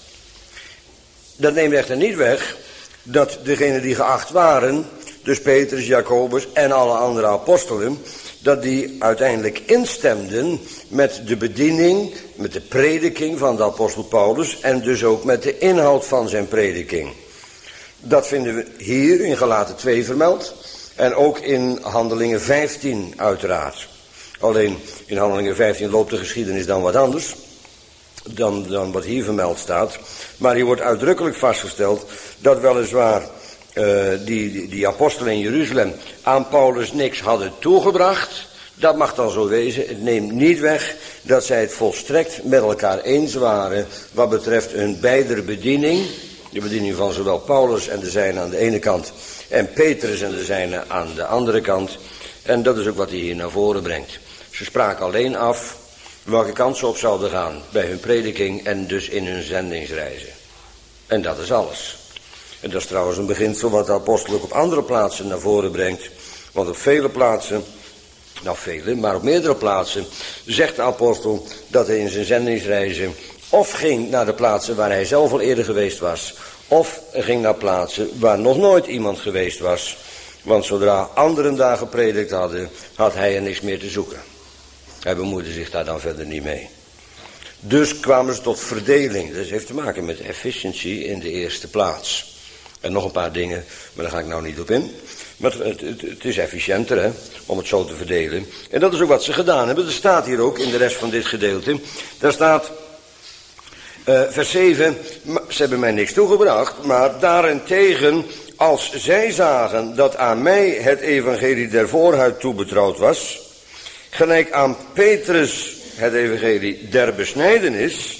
Dat neemt echter niet weg dat degenen die geacht waren, dus Petrus, Jacobus en alle andere apostelen, dat die uiteindelijk instemden met de bediening, met de prediking van de apostel Paulus en dus ook met de inhoud van zijn prediking. Dat vinden we hier in Galaten twee vermeld en ook in Handelingen vijftien uiteraard. Alleen in Handelingen vijftien loopt de geschiedenis dan wat anders dan, dan wat hier vermeld staat. Maar hier wordt uitdrukkelijk vastgesteld dat weliswaar uh, die, die, die apostelen in Jeruzalem aan Paulus niks hadden toegebracht. Dat mag dan zo wezen. Het neemt niet weg dat zij het volstrekt met elkaar eens waren wat betreft hun beider bediening. De bediening van zowel Paulus en de zijne aan de ene kant en Petrus en de zijne aan de andere kant. En dat is ook wat hij hier naar voren brengt. Ze spraken alleen af welke kant ze op zouden gaan bij hun prediking en dus in hun zendingsreizen. En dat is alles. En dat is trouwens een beginsel wat de apostel ook op andere plaatsen naar voren brengt. Want op vele plaatsen, nou vele, maar op meerdere plaatsen zegt de apostel dat hij in zijn zendingsreizen of ging naar de plaatsen waar hij zelf al eerder geweest was, of ging naar plaatsen waar nog nooit iemand geweest was. Want zodra anderen daar gepredikt hadden, had hij er niks meer te zoeken. Hij bemoeide zich daar dan verder niet mee. Dus kwamen ze tot verdeling. Dat heeft te maken met efficiëntie in de eerste plaats. En nog een paar dingen, maar daar ga ik nou niet op in. Maar het, het, het is efficiënter, hè, om het zo te verdelen. En dat is ook wat ze gedaan hebben. Er staat hier ook in de rest van dit gedeelte. Daar staat, uh, vers zeven, ze hebben mij niks toegebracht, maar daarentegen, als zij zagen dat aan mij het evangelie der voorhuid toebetrouwd was, gelijk aan Petrus het evangelie der besnijdenis.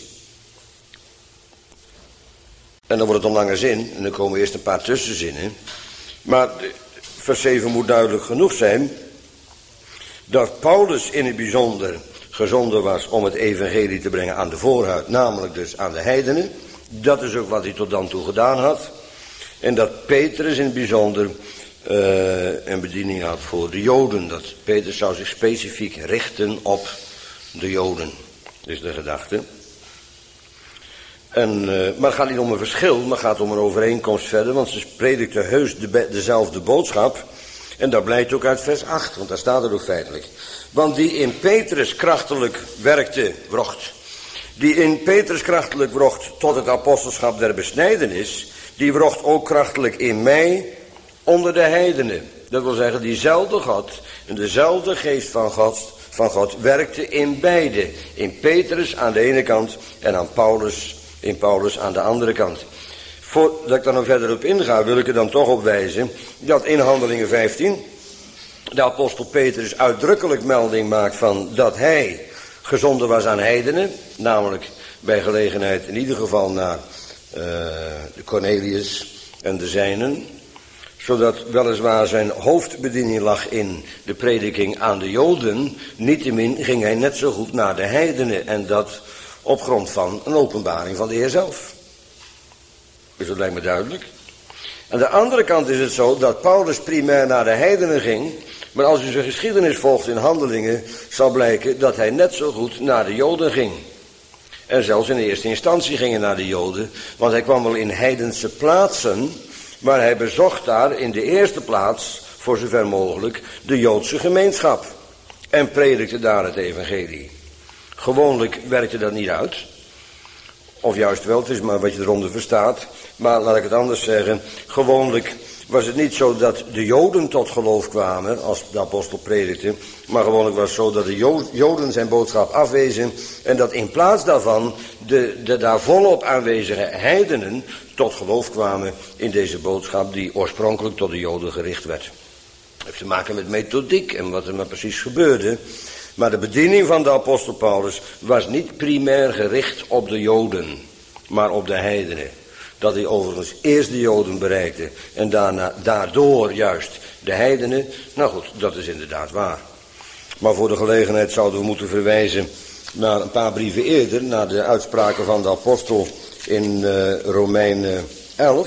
En dan wordt het een lange zin. En dan komen eerst een paar tussenzinnen. Maar vers zeven moet duidelijk genoeg zijn. Dat Paulus in het bijzonder gezonden was om het evangelie te brengen aan de voorhuid. Namelijk dus aan de heidenen. Dat is ook wat hij tot dan toe gedaan had. En dat Petrus in het bijzonder uh, een bediening had voor de Joden. Dat Petrus zou zich specifiek richten op de Joden. Dat is de gedachte. En, uh, maar het gaat niet om een verschil, maar het gaat om een overeenkomst verder. Want ze predikten heus de, dezelfde boodschap. En dat blijkt ook uit vers acht, want daar staat het ook feitelijk. Want die in Petrus krachtelijk werkte, wrocht. Die in Petrus krachtelijk wrocht tot het apostelschap der besnijdenis, die wrocht ook krachtelijk in mij onder de heidenen. Dat wil zeggen, diezelfde God en dezelfde geest van God, van God werkte in beide. In Petrus aan de ene kant en aan Paulus, in Paulus aan de andere kant. Voordat ik daar nog verder op inga, wil ik er dan toch op wijzen dat in Handelingen vijftien de apostel Petrus uitdrukkelijk melding maakt van dat hij gezonden was aan heidenen, namelijk bij gelegenheid in ieder geval naar uh, de Cornelius en de zijnen, zodat weliswaar zijn hoofdbediening lag in de prediking aan de Joden, niettemin ging hij net zo goed naar de heidenen en dat op grond van een openbaring van de Heer zelf. Dus dat lijkt me duidelijk. Aan de andere kant is het zo dat Paulus primair naar de heidenen ging, maar als u zijn geschiedenis volgt in Handelingen, zal blijken dat hij net zo goed naar de Joden ging. En zelfs in eerste instantie ging hij naar de Joden, want hij kwam wel in heidense plaatsen, maar hij bezocht daar in de eerste plaats, voor zover mogelijk, de Joodse gemeenschap. En predikte daar het evangelie. Gewoonlijk werkte dat niet uit. Of juist wel, het is maar wat je eronder verstaat. Maar laat ik het anders zeggen. Gewoonlijk was het niet zo dat de Joden tot geloof kwamen als de apostel predikte. Maar gewoonlijk was het zo dat de Joden zijn boodschap afwezen. En dat in plaats daarvan de, de daar volop aanwezige heidenen tot geloof kwamen in deze boodschap die oorspronkelijk tot de Joden gericht werd. heeft te maken met methodiek en wat er maar precies gebeurde. Maar de bediening van de apostel Paulus was niet primair gericht op de Joden, maar op de heidenen. Dat hij overigens eerst de Joden bereikte en daarna, daardoor juist de heidenen. Nou goed, dat is inderdaad waar. Maar voor de gelegenheid zouden we moeten verwijzen naar een paar brieven eerder, naar de uitspraken van de apostel in uh, Romeinen elf.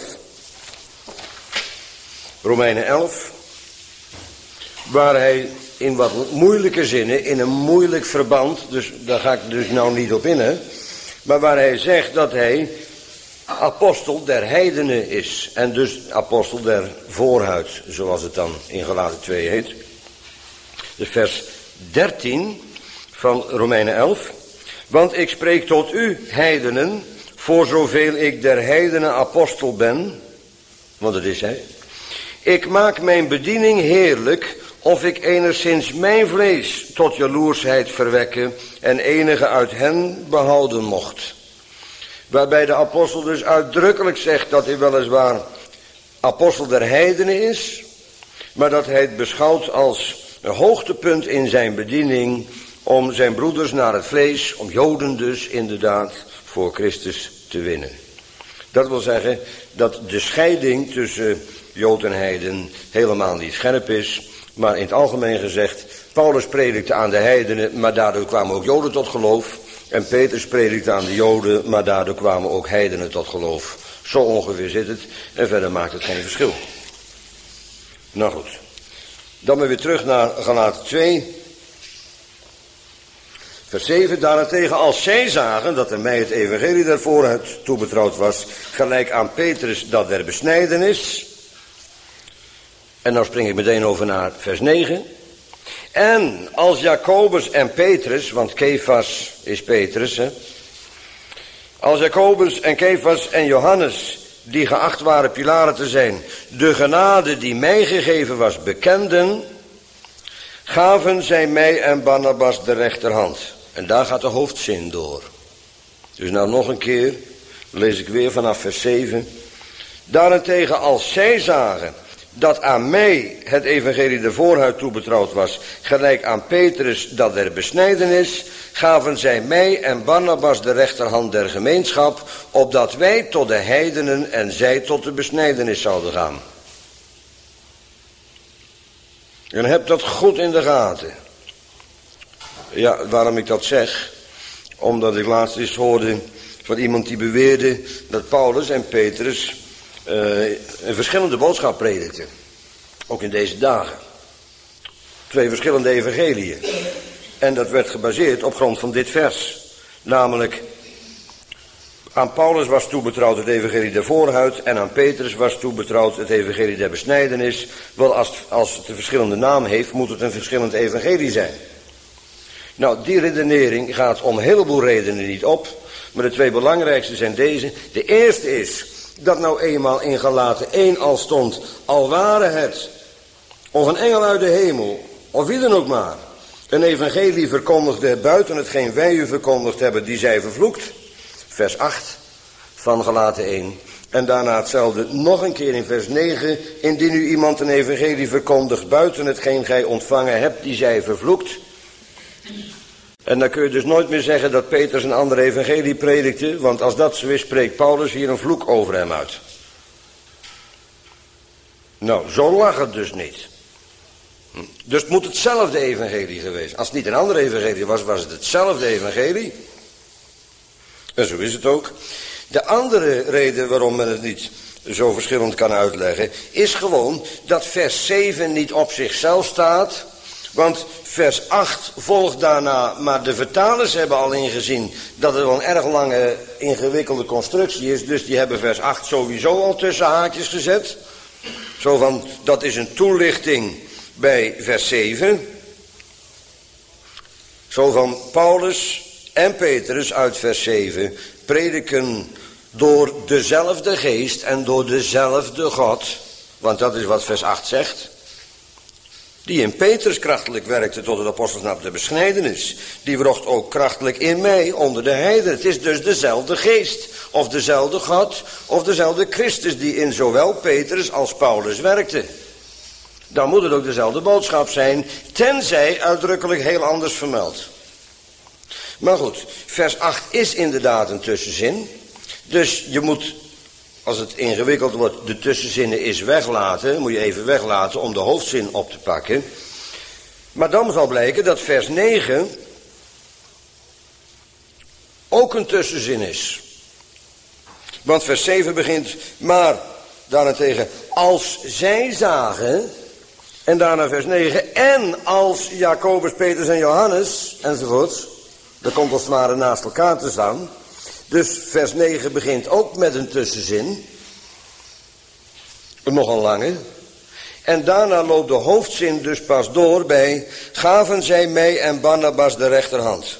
Romeinen elf, waar hij in wat moeilijke zinnen, in een moeilijk verband, dus daar ga ik dus nou niet op in, hè, maar waar hij zegt dat hij apostel der heidenen is, en dus apostel der voorhuid, zoals het dan in Galaten twee heet. Dus vers dertien van Romeinen elf. Want ik spreek tot u, heidenen, voor zoveel ik der heidenen apostel ben, want dat is hij. Ik maak mijn bediening heerlijk, of ik enigszins mijn vlees tot jaloersheid verwekken en enige uit hen behouden mocht. Waarbij de apostel dus uitdrukkelijk zegt dat hij weliswaar apostel der heidenen is, maar dat hij het beschouwt als een hoogtepunt in zijn bediening om zijn broeders naar het vlees, om Joden dus inderdaad voor Christus te winnen. Dat wil zeggen dat de scheiding tussen Jood en heiden helemaal niet scherp is, maar in het algemeen gezegd, Paulus predikte aan de heidenen, maar daardoor kwamen ook Joden tot geloof. En Petrus predikte aan de Joden, maar daardoor kwamen ook heidenen tot geloof. Zo ongeveer zit het en verder maakt het geen verschil. Nou goed, dan maar weer terug naar Galaten twee. Vers zeven, daarentegen als zij zagen dat er mij het evangelie der vooruit toebetrouwd was, gelijk aan Petrus dat der besnijdenis. En nou spring ik meteen over naar vers negen. En als Jacobus en Petrus, want Kefas is Petrus, hè. Als Jacobus en Kefas en Johannes, die geacht waren pilaren te zijn, de genade die mij gegeven was bekenden, gaven zij mij en Barnabas de rechterhand. En daar gaat de hoofdzin door. Dus nou nog een keer, lees ik weer vanaf vers zeven. Daarentegen als zij zagen dat aan mij het evangelie de voorhuid toebetrouwd was, gelijk aan Petrus dat der besnijdenis, gaven zij mij en Barnabas de rechterhand der gemeenschap, opdat wij tot de heidenen en zij tot de besnijdenis zouden gaan. En heb dat goed in de gaten. Ja, waarom ik dat zeg? Omdat ik laatst eens hoorde van iemand die beweerde dat Paulus en Petrus Uh, een verschillende boodschap predikten. Ook in deze dagen. Twee verschillende evangeliën. En dat werd gebaseerd op grond van dit vers. Namelijk, aan Paulus was toebetrouwd het evangelie der voorhuid en aan Petrus was toebetrouwd het evangelie der besnijdenis. Wel, als, als het een verschillende naam heeft, moet het een verschillend evangelie zijn. Nou, die redenering gaat om een heleboel redenen niet op. Maar de twee belangrijkste zijn deze. De eerste is dat nou eenmaal in Galaten één al stond, al waren het, of een engel uit de hemel, of wie dan ook maar, een evangelie verkondigde buiten hetgeen wij u verkondigd hebben, die zij vervloekt. Vers acht van Galaten één. En daarna hetzelfde nog een keer in vers negen. Indien u iemand een evangelie verkondigt buiten hetgeen gij ontvangen hebt, die zij vervloekt. En dan kun je dus nooit meer zeggen dat Petrus een ander evangelie predikte, want als dat zo is, spreekt Paulus hier een vloek over hem uit. Nou, zo lag het dus niet. Dus het moet hetzelfde evangelie geweest. Als het niet een ander evangelie was, was het hetzelfde evangelie. En zo is het ook. De andere reden waarom men het niet zo verschillend kan uitleggen, is gewoon dat vers zeven niet op zichzelf staat. Want vers acht volgt daarna, maar de vertalers hebben al ingezien dat het wel een erg lange ingewikkelde constructie is. Dus die hebben vers acht sowieso al tussen haakjes gezet. Zo van, dat is een toelichting bij vers zeven. Zo van, Paulus en Petrus uit vers zeven prediken door dezelfde geest en door dezelfde God. Want dat is wat vers acht zegt. Die in Petrus krachtelijk werkte tot het apostelschap der besnijdenis. Die wrocht ook krachtelijk in mij onder de heiden. Het is dus dezelfde geest. Of dezelfde God. Of dezelfde Christus die in zowel Petrus als Paulus werkte. Dan moet het ook dezelfde boodschap zijn, tenzij uitdrukkelijk heel anders vermeld. Maar goed, vers acht is inderdaad een tussenzin. Dus je moet, als het ingewikkeld wordt, de tussenzinnen eens weglaten. Moet je even weglaten om de hoofdzin op te pakken. Maar dan zal blijken dat vers negen ook een tussenzin is. Want vers zeven begint, maar daarentegen, als zij zagen, en daarna vers negen, en als Jacobus, Petrus en Johannes, enzovoort. Dat komt als het ware naast elkaar te staan. Dus vers negen begint ook met een tussenzin. Nog een lange. En daarna loopt de hoofdzin dus pas door bij, gaven zij mij en Barnabas de rechterhand.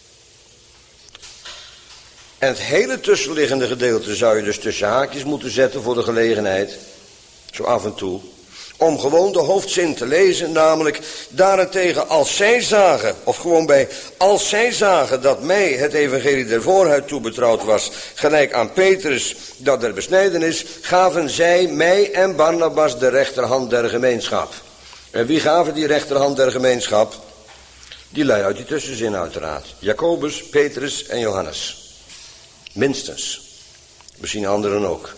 En het hele tussenliggende gedeelte zou je dus tussen haakjes moeten zetten voor de gelegenheid. Zo af en toe. Om gewoon de hoofdzin te lezen, namelijk daarentegen als zij zagen, of gewoon bij, als zij zagen dat mij het evangelie der voorhuid toebetrouwd was, gelijk aan Petrus dat der besnijdenis, gaven zij mij en Barnabas de rechterhand der gemeenschap. En wie gaven die rechterhand der gemeenschap? Die lui uit die tussenzin uiteraard. Jacobus, Petrus en Johannes. Minstens. Misschien anderen ook.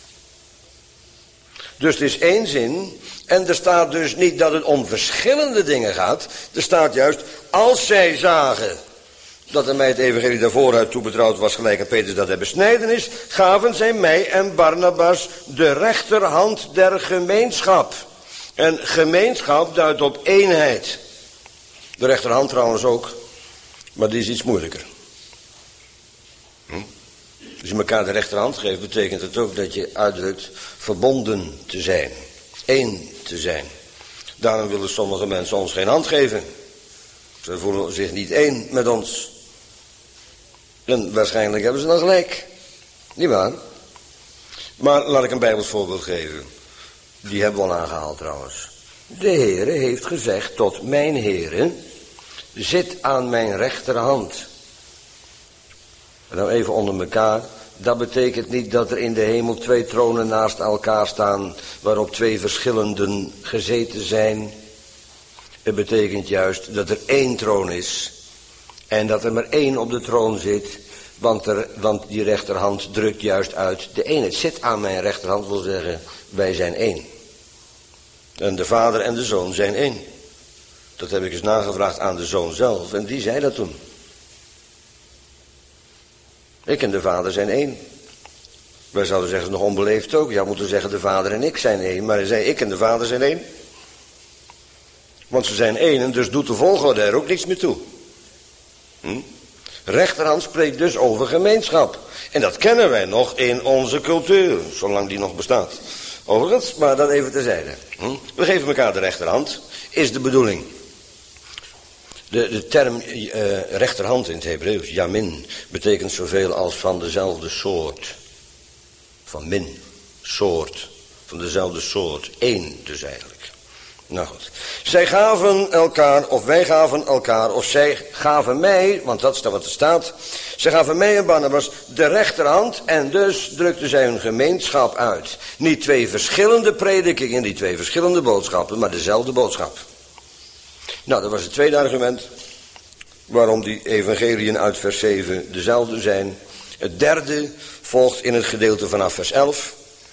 Dus het is één zin. En er staat dus niet dat het om verschillende dingen gaat. Er staat juist, als zij zagen dat er mij het evangelie daarvoor uit toebetrouwd was, gelijk aan Petrus dat hij besnijden is, gaven zij mij en Barnabas de rechterhand der gemeenschap. En gemeenschap duidt op eenheid. De rechterhand trouwens ook, maar die is iets moeilijker. Hm? Als je elkaar de rechterhand geeft, betekent het ook dat je uitdrukt verbonden te zijn. Eén te zijn. Daarom willen sommige mensen ons geen hand geven. Ze voelen zich niet één met ons. En waarschijnlijk hebben ze dan gelijk. Niet waar? Maar laat ik een Bijbels voorbeeld geven. Die hebben we al aangehaald trouwens. De Heere heeft gezegd tot mijn Heere, zit aan mijn rechterhand. En dan even onder elkaar. Dat betekent niet dat er in de hemel twee tronen naast elkaar staan, waarop twee verschillenden gezeten zijn. Het betekent juist dat er één troon is. En dat er maar één op de troon zit, want, er, want die rechterhand drukt juist uit de ene. Het zit aan mijn rechterhand, wil zeggen, wij zijn één. En de vader en de zoon zijn één. Dat heb ik eens nagevraagd aan de zoon zelf, en die zei dat toen. Ik en de vader zijn één. Wij zouden zeggen, nog onbeleefd ook. Ja, moeten zeggen, de vader en ik zijn één. Maar hij zei, ik en de vader zijn één. Want ze zijn één en dus doet de volgorde er ook niets meer toe. Hm? Rechterhand spreekt dus over gemeenschap. En dat kennen wij nog in onze cultuur, zolang die nog bestaat. Overigens, maar dat even terzijde. Hm? We geven elkaar de rechterhand, is de bedoeling. De, de term uh, rechterhand in het Hebreeuws, yamin, betekent zoveel als van dezelfde soort. Van min, soort, van dezelfde soort. Eén dus eigenlijk. Nou goed. Zij gaven elkaar, of wij gaven elkaar, of zij gaven mij, want dat is wat er staat. Zij gaven mij en Barnabas de rechterhand en dus drukten zij hun gemeenschap uit. Niet twee verschillende predikingen, niet twee verschillende boodschappen, maar dezelfde boodschap. Nou, dat was het tweede argument waarom die evangeliën uit vers zeven dezelfde zijn. Het derde volgt in het gedeelte vanaf vers elf.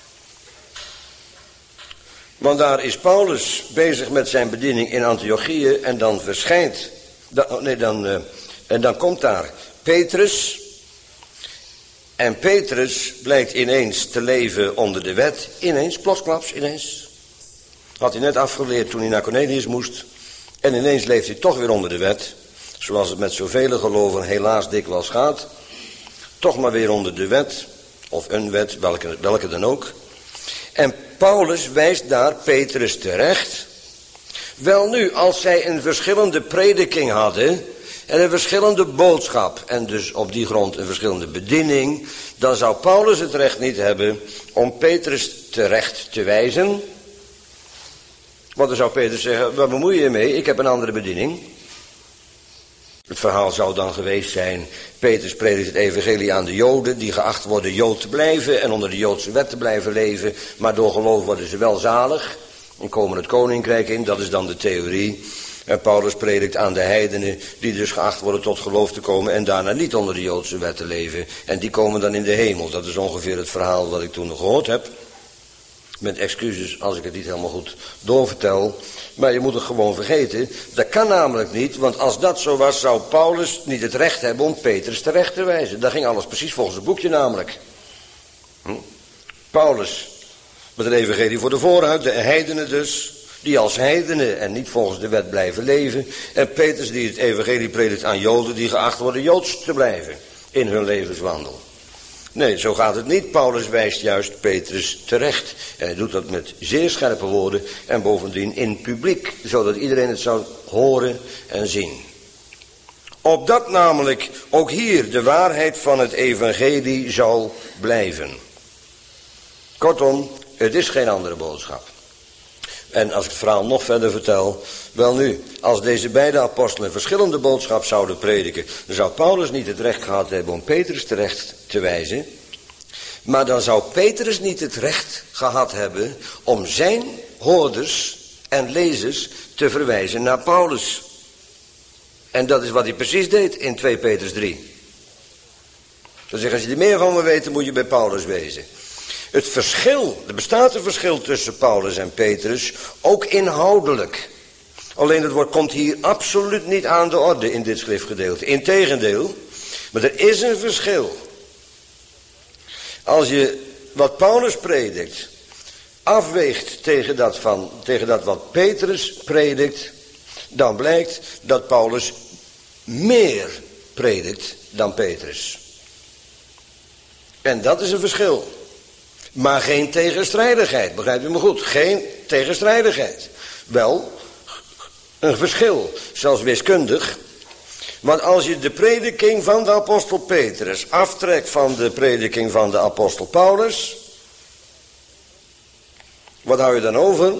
Want daar is Paulus bezig met zijn bediening in Antiochië en dan verschijnt, dan, nee, dan, uh, en dan komt daar Petrus. En Petrus blijkt ineens te leven onder de wet. Ineens, plotsklaps, ineens. Had hij net afgeleerd toen hij naar Cornelius moest. En ineens leeft hij toch weer onder de wet. Zoals het met zoveel geloven helaas dikwijls gaat. Toch maar weer onder de wet. Of een wet, welke, welke dan ook. En Paulus wijst daar Petrus terecht. Wel nu, als zij een verschillende prediking hadden en een verschillende boodschap en dus op die grond een verschillende bediening, dan zou Paulus het recht niet hebben om Petrus terecht te wijzen. Want dan zou Petrus zeggen, waar bemoei je je mee? Ik heb een andere bediening. Het verhaal zou dan geweest zijn, Petrus predikt het evangelie aan de Joden, die geacht worden Jood te blijven en onder de Joodse wet te blijven leven, maar door geloof worden ze wel zalig. en komen het koninkrijk in, dat is dan de theorie. En Paulus predikt aan de heidenen, die dus geacht worden tot geloof te komen en daarna niet onder de Joodse wet te leven. En die komen dan in de hemel. Dat is ongeveer het verhaal wat ik toen nog gehoord heb. Met excuses als ik het niet helemaal goed doorvertel. Maar je moet het gewoon vergeten. Dat kan namelijk niet, want als dat zo was, zou Paulus niet het recht hebben om Petrus terecht te wijzen. Dat ging alles precies volgens het boekje namelijk. Hm? Paulus, met een evangelie voor de vooruit, de heidenen dus, die als heidenen en niet volgens de wet blijven leven. En Petrus die het evangelie predikt aan Joden die geacht worden Joods te blijven in hun levenswandel. Nee, zo gaat het niet. Paulus wijst juist Petrus terecht. En hij doet dat met zeer scherpe woorden en bovendien in publiek, zodat iedereen het zou horen en zien. Opdat namelijk ook hier de waarheid van het evangelie zou blijven. Kortom, het is geen andere boodschap. En als ik het verhaal nog verder vertel, wel nu, als deze beide apostelen een verschillende boodschap zouden prediken, dan zou Paulus niet het recht gehad hebben om Petrus terecht te wijzen, maar dan zou Petrus niet het recht gehad hebben om zijn hoorders en lezers te verwijzen naar Paulus. En dat is wat hij precies deed in twee Petrus drie. Dan zeg, als je er meer van wil weten, moet je bij Paulus wezen. Het verschil, er bestaat een verschil tussen Paulus en Petrus, ook inhoudelijk. Alleen het woord komt hier absoluut niet aan de orde in dit schriftgedeelte. Integendeel, maar er is een verschil. Als je wat Paulus predikt afweegt tegen dat, van, tegen dat wat Petrus predikt, dan blijkt dat Paulus meer predikt dan Petrus. En dat is een verschil. Maar geen tegenstrijdigheid, begrijpt u me goed? Geen tegenstrijdigheid. Wel, een verschil, zelfs wiskundig. Want als je de prediking van de apostel Petrus aftrekt van de prediking van de apostel Paulus, wat hou je dan over?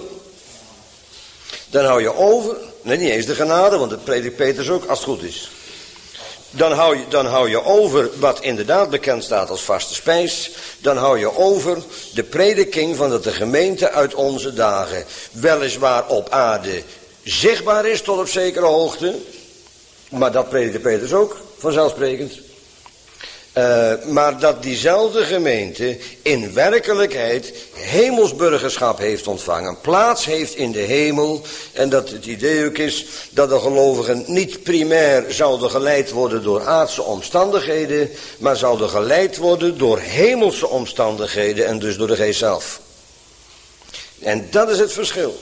Dan hou je over, nee niet eens de genade, want dat predikt Petrus ook als het goed is. Dan hou, je, dan hou je over wat inderdaad bekend staat als vaste spijs. Dan hou je over de prediking van dat de gemeente uit onze dagen weliswaar op aarde zichtbaar is tot op zekere hoogte. Maar dat predikte Petrus ook, vanzelfsprekend. Uh, maar dat diezelfde gemeente in werkelijkheid hemelsburgerschap heeft ontvangen, plaats heeft in de hemel, en dat het idee ook is dat de gelovigen niet primair zouden geleid worden door aardse omstandigheden, maar zouden geleid worden door hemelse omstandigheden en dus door de Geest zelf. En dat is het verschil.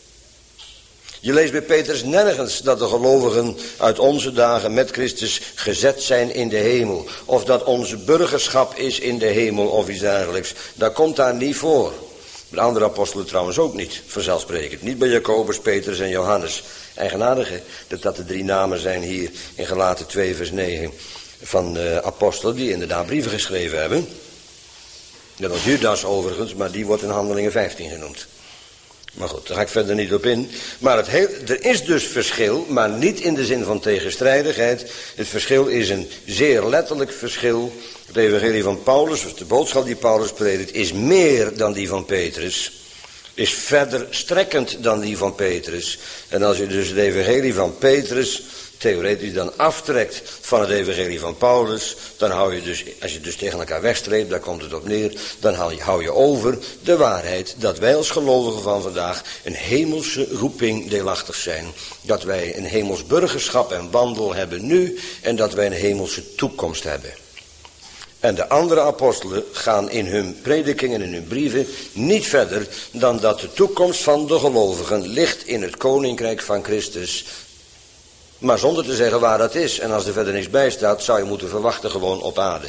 Je leest bij Petrus nergens dat de gelovigen uit onze dagen met Christus gezet zijn in de hemel. Of dat onze burgerschap is in de hemel of iets dergelijks. Dat komt daar niet voor. De andere apostelen trouwens ook niet, vanzelfsprekend. Niet bij Jacobus, Petrus en Johannes. Eigenaardige dat dat de drie namen zijn hier in Galaten twee vers negen van uh, apostelen die inderdaad brieven geschreven hebben. Dat was Judas overigens, maar die wordt in Handelingen vijftien genoemd. Maar goed, daar ga ik verder niet op in. Maar het heel, er is dus verschil, maar niet in de zin van tegenstrijdigheid. Het verschil is een zeer letterlijk verschil. Het evangelie van Paulus, of de boodschap die Paulus predikt, is meer dan die van Petrus. Is verder strekkend dan die van Petrus. En als je dus het evangelie van Petrus theoretisch dan aftrekt van het evangelie van Paulus, dan hou je dus, als je dus tegen elkaar wegstreept, daar komt het op neer, dan hou je, hou je over de waarheid dat wij als gelovigen van vandaag een hemelse roeping deelachtig zijn. Dat wij een hemels burgerschap en wandel hebben nu en dat wij een hemelse toekomst hebben. En de andere apostelen gaan in hun predikingen en in hun brieven niet verder dan dat de toekomst van de gelovigen ligt in het koninkrijk van Christus. Maar zonder te zeggen waar dat is. En als er verder niks bij staat, zou je moeten verwachten gewoon op aarde.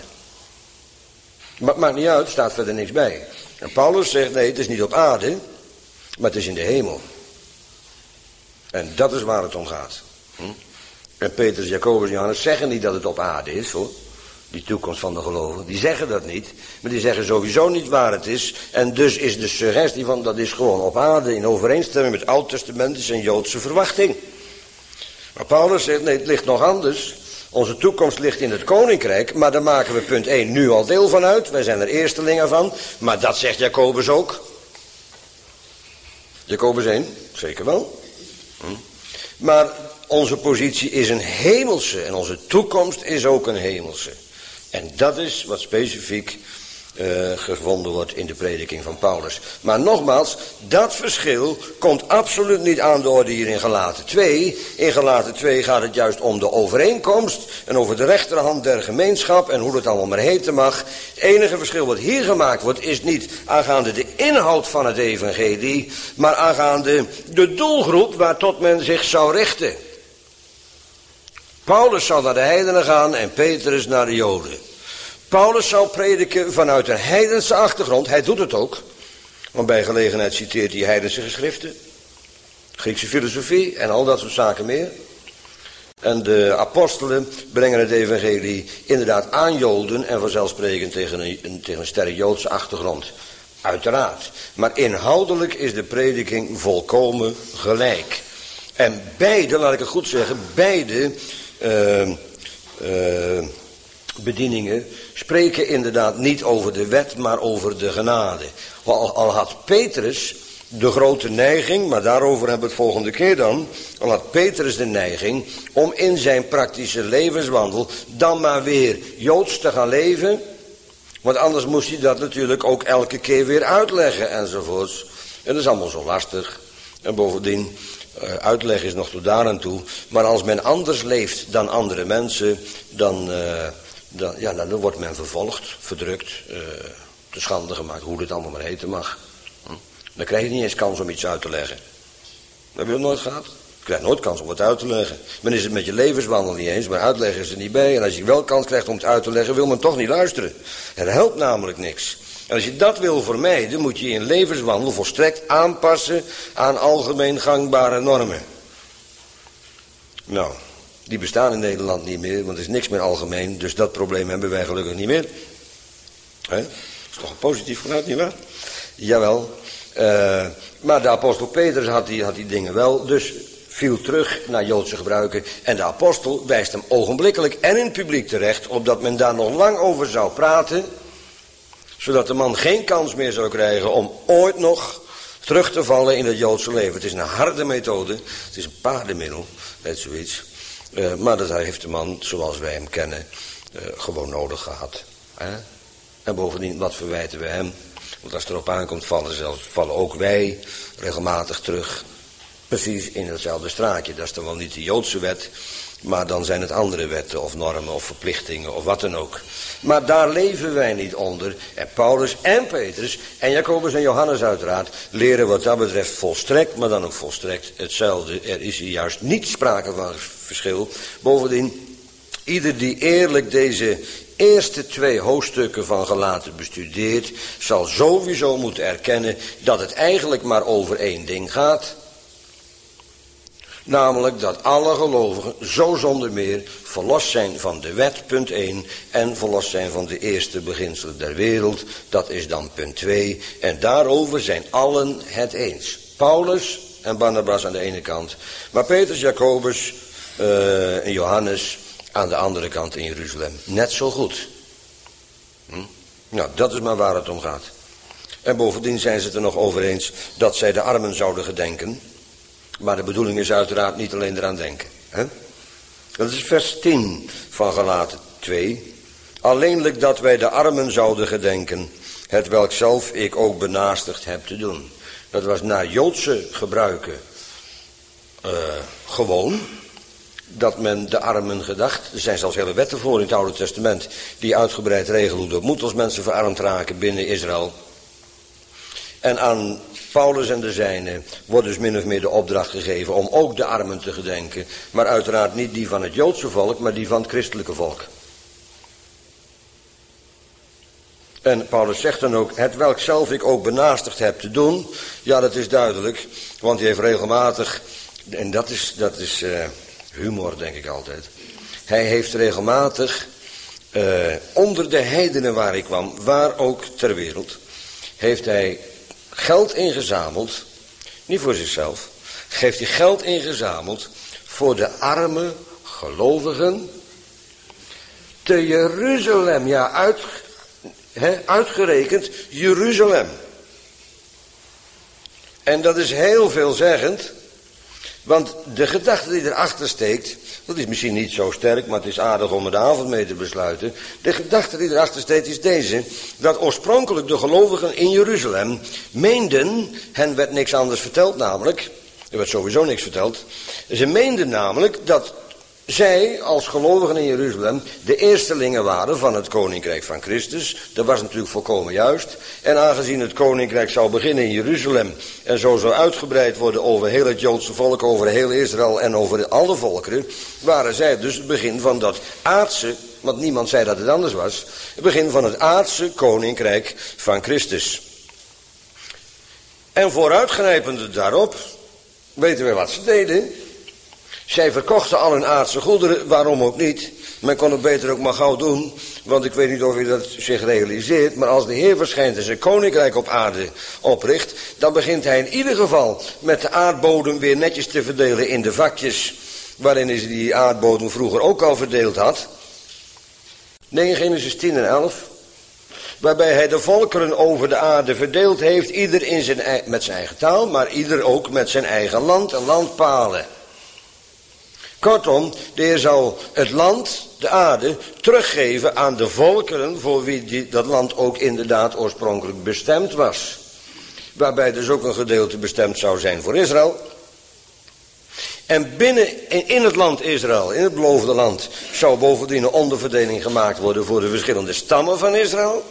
Maar het maakt niet uit, er staat verder niks bij. En Paulus zegt, nee, het is niet op aarde, maar het is in de hemel. En dat is waar het om gaat. Hm? En Petrus, Jacobus en Johannes zeggen niet dat het op aarde is, hoor. Die toekomst van de gelovigen. Die zeggen dat niet. Maar die zeggen sowieso niet waar het is. En dus is de suggestie van dat is gewoon op aarde in overeenstemming met oud-testamentische en Joodse verwachting. Maar Paulus zegt, nee, het ligt nog anders. Onze toekomst ligt in het koninkrijk, maar daar maken we punt één nu al deel van uit. Wij zijn er eerstelingen van, maar dat zegt Jacobus ook. Jacobus één, zeker wel. Hm. Maar onze positie is een hemelse en onze toekomst is ook een hemelse. En dat is wat specifiek uh, gevonden wordt in de prediking van Paulus. Maar nogmaals, dat verschil komt absoluut niet aan de orde hier in Galaten twee. In Galaten twee gaat het juist om de overeenkomst en over de rechterhand der gemeenschap en hoe het allemaal maar heten mag. Het enige verschil wat hier gemaakt wordt is niet aangaande de inhoud van het evangelie, maar aangaande de doelgroep waartot men zich zou richten. Paulus zou naar de heidenen gaan en Petrus naar de Joden. Paulus zou prediken vanuit een heidense achtergrond. Hij doet het ook. Want bij gelegenheid citeert hij heidense geschriften. Griekse filosofie en al dat soort zaken meer. En de apostelen brengen het evangelie inderdaad aan Joden en vanzelfsprekend tegen een, tegen een sterk Joodse achtergrond. Uiteraard. Maar inhoudelijk is de prediking volkomen gelijk. En beide, laat ik het goed zeggen, beide uh, uh, bedieningen spreken inderdaad niet over de wet, maar over de genade. Al, al had Petrus de grote neiging, maar daarover hebben we het volgende keer dan. Al had Petrus de neiging om in zijn praktische levenswandel dan maar weer Joods te gaan leven. Want anders moest hij dat natuurlijk ook elke keer weer uitleggen enzovoorts. En dat is allemaal zo lastig. En bovendien, uitleg is nog tot daar aan toe. Maar als men anders leeft dan andere mensen, dan, uh, dan, ja, dan wordt men vervolgd, verdrukt, uh, te schande gemaakt, hoe dit allemaal maar heten mag. Hm? Dan krijg je niet eens kans om iets uit te leggen. Heb je dat nooit gehad? Je krijgt nooit kans om het uit te leggen. Men is het met je levenswandel niet eens, maar uitleggen is er niet bij. En als je wel kans krijgt om het uit te leggen, wil men toch niet luisteren. Het helpt namelijk niks. En als je dat wil vermijden, moet je je levenswandel volstrekt aanpassen aan algemeen gangbare normen. Nou, die bestaan in Nederland niet meer, want er is niks meer algemeen. Dus dat probleem hebben wij gelukkig niet meer. Hè? Dat is toch een positief geluid, nietwaar? Jawel. Uh, maar de apostel Petrus had die, had die dingen wel, dus viel terug naar Joodse gebruiken. En de apostel wijst hem ogenblikkelijk en in het publiek terecht, opdat men daar nog lang over zou praten, zodat de man geen kans meer zou krijgen om ooit nog terug te vallen in het Joodse leven. Het is een harde methode, het is een paardenmiddel, net zoiets. Uh, maar dat heeft de man, zoals wij hem kennen, uh, gewoon nodig gehad. Hè? En bovendien, wat verwijten we hem? Want als het erop aankomt, vallen, zelfs, vallen ook wij regelmatig terug. Precies in hetzelfde straatje. Dat is dan wel niet de Joodse wet, maar dan zijn het andere wetten of normen of verplichtingen of wat dan ook. Maar daar leven wij niet onder. En Paulus en Petrus en Jacobus en Johannes uiteraard leren wat dat betreft volstrekt, maar dan ook volstrekt hetzelfde. Er is hier juist niet sprake van verschil. Bovendien, ieder die eerlijk deze eerste twee hoofdstukken van Galaten bestudeert, zal sowieso moeten erkennen dat het eigenlijk maar over één ding gaat. Namelijk dat alle gelovigen zo zonder meer verlost zijn van de wet, punt één, en verlost zijn van de eerste beginselen der wereld, dat is dan punt twee. En daarover zijn allen het eens. Paulus en Barnabas aan de ene kant, maar Petrus, Jacobus uh, en Johannes aan de andere kant in Jeruzalem. Net zo goed. Hm? Nou, dat is maar waar het om gaat. En bovendien zijn ze het er nog over eens dat zij de armen zouden gedenken. Maar de bedoeling is uiteraard niet alleen eraan denken. Hè? Dat is vers tien van Galaten twee. Alleenlijk dat wij de armen zouden gedenken, het welk zelf ik ook benaastigd heb te doen. Dat was naar Joodse gebruiken uh, gewoon, dat men de armen gedacht. Er zijn zelfs hele wetten voor in het Oude Testament die uitgebreid regelen hoe dat moet als mensen verarmd raken binnen Israël. En aan Paulus en de zijnen wordt dus min of meer de opdracht gegeven om ook de armen te gedenken. Maar uiteraard niet die van het Joodse volk, maar die van het christelijke volk. En Paulus zegt dan ook, het welk zelf ik ook benaastigd heb te doen. Ja, dat is duidelijk, want hij heeft regelmatig, en dat is, dat is uh, humor denk ik altijd. Hij heeft regelmatig uh, onder de heidenen waar hij kwam, waar ook ter wereld, heeft hij geld ingezameld, niet voor zichzelf, heeft hij geld ingezameld voor de arme gelovigen te Jeruzalem, ja, uit, he, uitgerekend Jeruzalem. En dat is heel veelzeggend, want de gedachte die erachter steekt, dat is misschien niet zo sterk, maar het is aardig om de avond mee te besluiten. De gedachte die erachter steekt is deze, dat oorspronkelijk de gelovigen in Jeruzalem meenden, hen werd niks anders verteld namelijk, er werd sowieso niks verteld, ze meenden namelijk dat zij als gelovigen in Jeruzalem de eerstelingen waren van het koninkrijk van Christus. Dat was natuurlijk volkomen juist. En aangezien het koninkrijk zou beginnen in Jeruzalem en zo zou uitgebreid worden over heel het Joodse volk, over heel Israël en over alle volkeren, waren zij dus het begin van dat aardse, want niemand zei dat het anders was, het begin van het aardse koninkrijk van Christus. En vooruitgrijpende daarop, weten we wat ze deden? Zij verkochten al hun aardse goederen, waarom ook niet. Men kon het beter ook maar gauw doen, want ik weet niet of u dat zich realiseert, maar als de Heer verschijnt en zijn koninkrijk op aarde opricht, dan begint hij in ieder geval met de aardbodem weer netjes te verdelen in de vakjes, waarin hij die aardbodem vroeger ook al verdeeld had. Nee, in Genesis tien en elf. Waarbij hij de volkeren over de aarde verdeeld heeft, ieder in zijn, met zijn eigen taal, maar ieder ook met zijn eigen land en landpalen. Kortom, de Heer zou het land, de aarde, teruggeven aan de volkeren voor wie die, dat land ook inderdaad oorspronkelijk bestemd was. Waarbij dus ook een gedeelte bestemd zou zijn voor Israël. En binnen, in, in het land Israël, in het beloofde land, zou bovendien een onderverdeling gemaakt worden voor de verschillende stammen van Israël.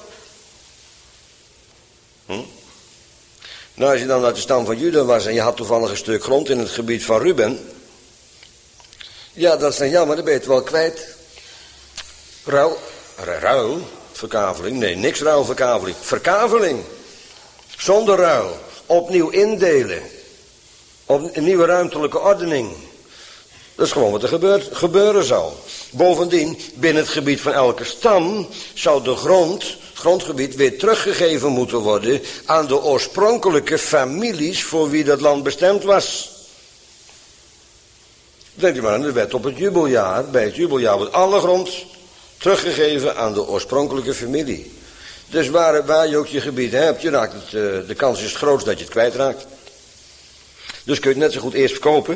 Hm? Nou, als je dan uit de stam van Juda was en je had toevallig een stuk grond in het gebied van Ruben, ja, dat is dan jammer, dan ben je het wel kwijt. Ruil, ruil, verkaveling, nee, niks ruil, verkaveling. Verkaveling, zonder ruil, opnieuw indelen, op een nieuwe ruimtelijke ordening. Dat is gewoon wat er gebeurt, gebeuren zou. Bovendien, binnen het gebied van elke stam zou de grond, grondgebied weer teruggegeven moeten worden aan de oorspronkelijke families voor wie dat land bestemd was. Denk je maar aan de wet op het jubeljaar. Bij het jubeljaar wordt alle grond teruggegeven aan de oorspronkelijke familie. Dus waar, waar je ook je gebied hebt, je raakt het, uh, de kans is het grootst dat je het kwijtraakt. Dus kun je het net zo goed eerst verkopen.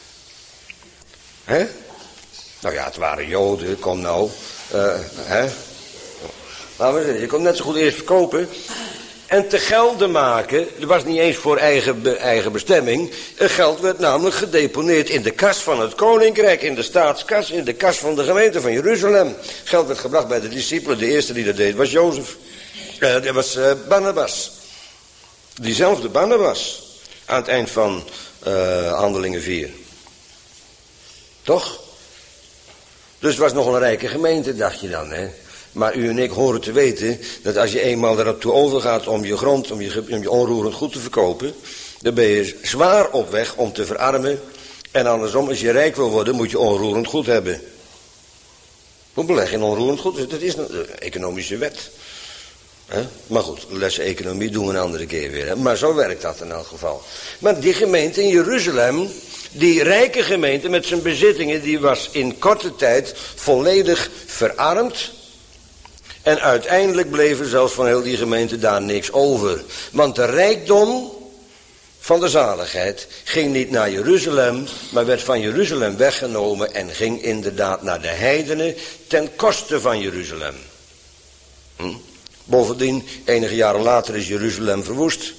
Hè? Nou ja, het waren Joden, kom nou. Uh, hè? Laten we zeggen, je kon het net zo goed eerst verkopen. En te gelden maken, dat was niet eens voor eigen, be, eigen bestemming. Het geld werd namelijk gedeponeerd in de kas van het koninkrijk, in de staatskas, in de kas van de gemeente van Jeruzalem. Geld werd gebracht bij de discipelen, de eerste die dat deed was Jozef. Uh, dat was uh, Barnabas. Diezelfde Barnabas. Aan het eind van uh, Handelingen vier. Toch? Dus het was nog een rijke gemeente, dacht je dan, hè? Maar u en ik horen te weten dat als je eenmaal ertoe overgaat om je grond, om je, om je onroerend goed te verkopen, dan ben je zwaar op weg om te verarmen. En andersom, als je rijk wil worden, moet je onroerend goed hebben. Hoe beleg je in onroerend goed? Dat is een economische wet. He? Maar goed, lessen economie doen we een andere keer weer. Hè? Maar zo werkt dat in elk geval. Maar die gemeente in Jeruzalem, die rijke gemeente met zijn bezittingen, die was in korte tijd volledig verarmd. En uiteindelijk bleef er zelfs van heel die gemeente daar niks over. Want de rijkdom van de zaligheid ging niet naar Jeruzalem, maar werd van Jeruzalem weggenomen en ging inderdaad naar de heidenen ten koste van Jeruzalem. Hm? Bovendien, enige jaren later is Jeruzalem verwoest.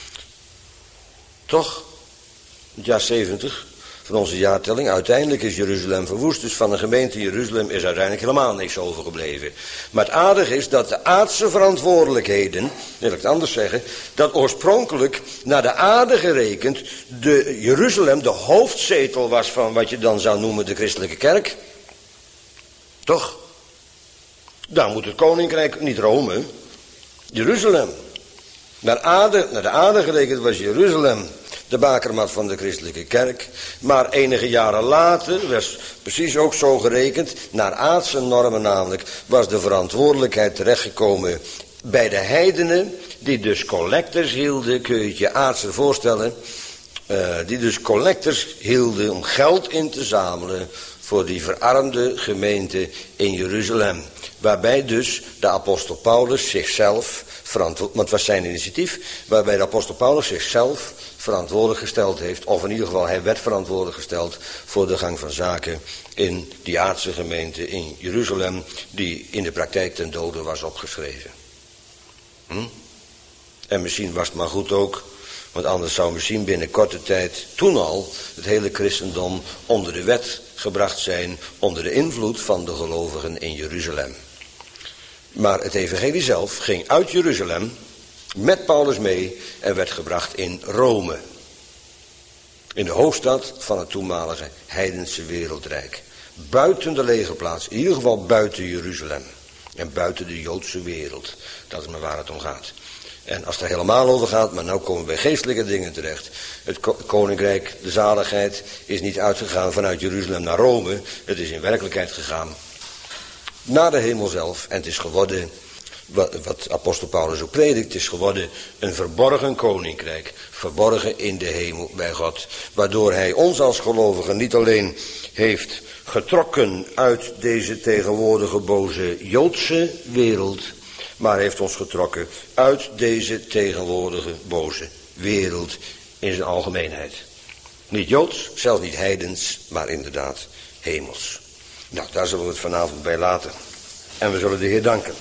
Toch? Het jaar zeventig van onze jaartelling. Uiteindelijk is Jeruzalem verwoest. Dus van de gemeente Jeruzalem is uiteindelijk helemaal niks overgebleven. Maar het aardige is dat de aardse verantwoordelijkheden, wil ik het anders zeggen, dat oorspronkelijk naar de aarde gerekend de Jeruzalem de hoofdzetel was van wat je dan zou noemen de christelijke kerk. Toch? Daar moet het koninkrijk, niet Rome, Jeruzalem. Naar, aarde, naar de aarde gerekend was Jeruzalem de bakermat van de christelijke kerk. Maar enige jaren later, was precies ook zo gerekend, naar aardse normen namelijk, was de verantwoordelijkheid terechtgekomen bij de heidenen, die dus collectors hielden, kun je het je aardser voorstellen, uh, die dus collectors hielden om geld in te zamelen voor die verarmde gemeente in Jeruzalem. Waarbij dus de apostel Paulus zichzelf verantwoord, want het was zijn initiatief, waarbij de apostel Paulus zichzelf verantwoordelijk gesteld heeft, of in ieder geval hij werd verantwoordelijk gesteld voor de gang van zaken in die aardse gemeente in Jeruzalem, die in de praktijk ten dode was opgeschreven. Hm? En misschien was het maar goed ook, want anders zou misschien binnen korte tijd toen al het hele christendom onder de wet gebracht zijn, onder de invloed van de gelovigen in Jeruzalem. Maar het evangelie zelf ging uit Jeruzalem met Paulus mee en werd gebracht in Rome. In de hoofdstad van het toenmalige heidense wereldrijk. Buiten de legerplaats, in ieder geval buiten Jeruzalem. En buiten de Joodse wereld. Dat is maar waar het om gaat. En als het er helemaal over gaat, maar nu komen we bij geestelijke dingen terecht. Het koninkrijk, de zaligheid, is niet uitgegaan vanuit Jeruzalem naar Rome. Het is in werkelijkheid gegaan naar de hemel zelf. En het is geworden, wat, wat apostel Paulus ook predikt, het is geworden een verborgen koninkrijk. Verborgen in de hemel bij God. Waardoor hij ons als gelovigen niet alleen heeft getrokken uit deze tegenwoordige boze Joodse wereld, maar heeft ons getrokken uit deze tegenwoordige boze wereld in zijn algemeenheid. Niet Joods, zelfs niet heidens, maar inderdaad hemels. Nou, daar zullen we het vanavond bij laten. En we zullen de Heer danken.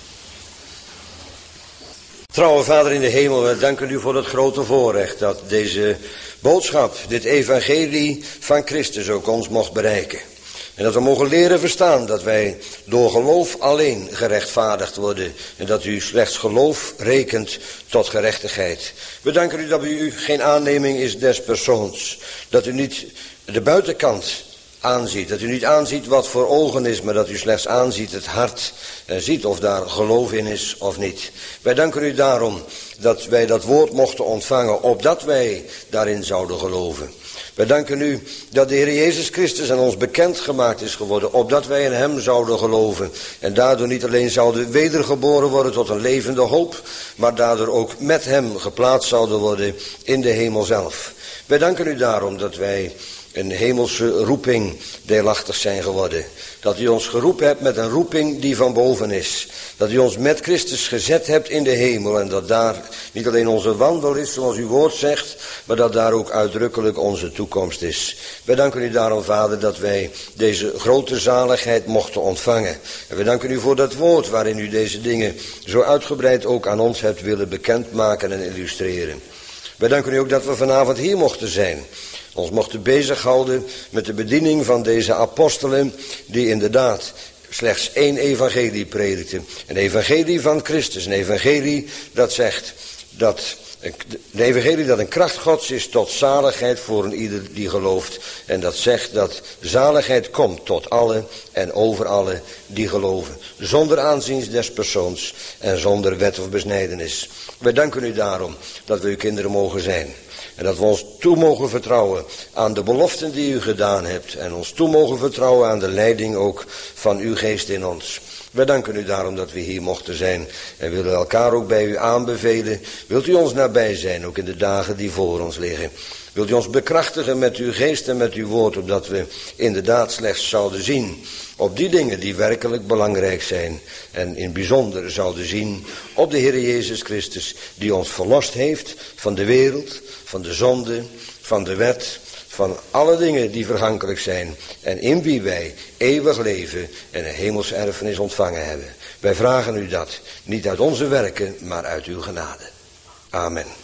Trouwe Vader in de hemel, we danken u voor het grote voorrecht dat deze boodschap, dit evangelie van Christus ook ons mocht bereiken. En dat we mogen leren verstaan dat wij door geloof alleen gerechtvaardigd worden. En dat u slechts geloof rekent tot gerechtigheid. We danken u dat bij u geen aanneming is des persoons. Dat u niet de buitenkant aanziet. Dat u niet aanziet wat voor ogen is, maar dat u slechts aanziet het hart. En ziet of daar geloof in is of niet. Wij danken u daarom dat wij dat woord mochten ontvangen, opdat wij daarin zouden geloven. Wij danken u dat de Heer Jezus Christus aan ons bekend gemaakt is geworden, opdat wij in hem zouden geloven. En daardoor niet alleen zouden wedergeboren worden tot een levende hoop, maar daardoor ook met hem geplaatst zouden worden in de hemel zelf. Wij danken u daarom dat wij een hemelse roeping deelachtig zijn geworden. Dat u ons geroepen hebt met een roeping die van boven is. Dat u ons met Christus gezet hebt in de hemel. En dat daar niet alleen onze wandel is zoals uw woord zegt, maar dat daar ook uitdrukkelijk onze toekomst is. Wij danken u daarom, Vader, dat wij deze grote zaligheid mochten ontvangen. En we danken u voor dat woord waarin u deze dingen zo uitgebreid ook aan ons hebt willen bekendmaken en illustreren. Wij danken u ook dat we vanavond hier mochten zijn. Ons mochten bezighouden met de bediening van deze apostelen die inderdaad slechts één evangelie predikten. Een evangelie van Christus, een evangelie dat zegt dat een evangelie dat een kracht Gods is tot zaligheid voor een ieder die gelooft. En dat zegt dat zaligheid komt tot alle en over alle die geloven. Zonder aanzien des persoons en zonder wet of besnijdenis. Wij danken u daarom dat we uw kinderen mogen zijn. En dat we ons toe mogen vertrouwen aan de beloften die u gedaan hebt. En ons toe mogen vertrouwen aan de leiding ook van uw geest in ons. Wij danken u daarom dat we hier mochten zijn. En willen elkaar ook bij u aanbevelen. Wilt u ons nabij zijn, ook in de dagen die voor ons liggen. Wilt u ons bekrachtigen met uw geest en met uw woord. Opdat we inderdaad slechts zouden zien op die dingen die werkelijk belangrijk zijn. En in bijzonder zouden zien op de Heer Jezus Christus. Die ons verlost heeft van de wereld, van de zonde, van de wet, van alle dingen die vergankelijk zijn. En in wie wij eeuwig leven en een hemelse erfenis ontvangen hebben. Wij vragen u dat, niet uit onze werken, maar uit uw genade. Amen.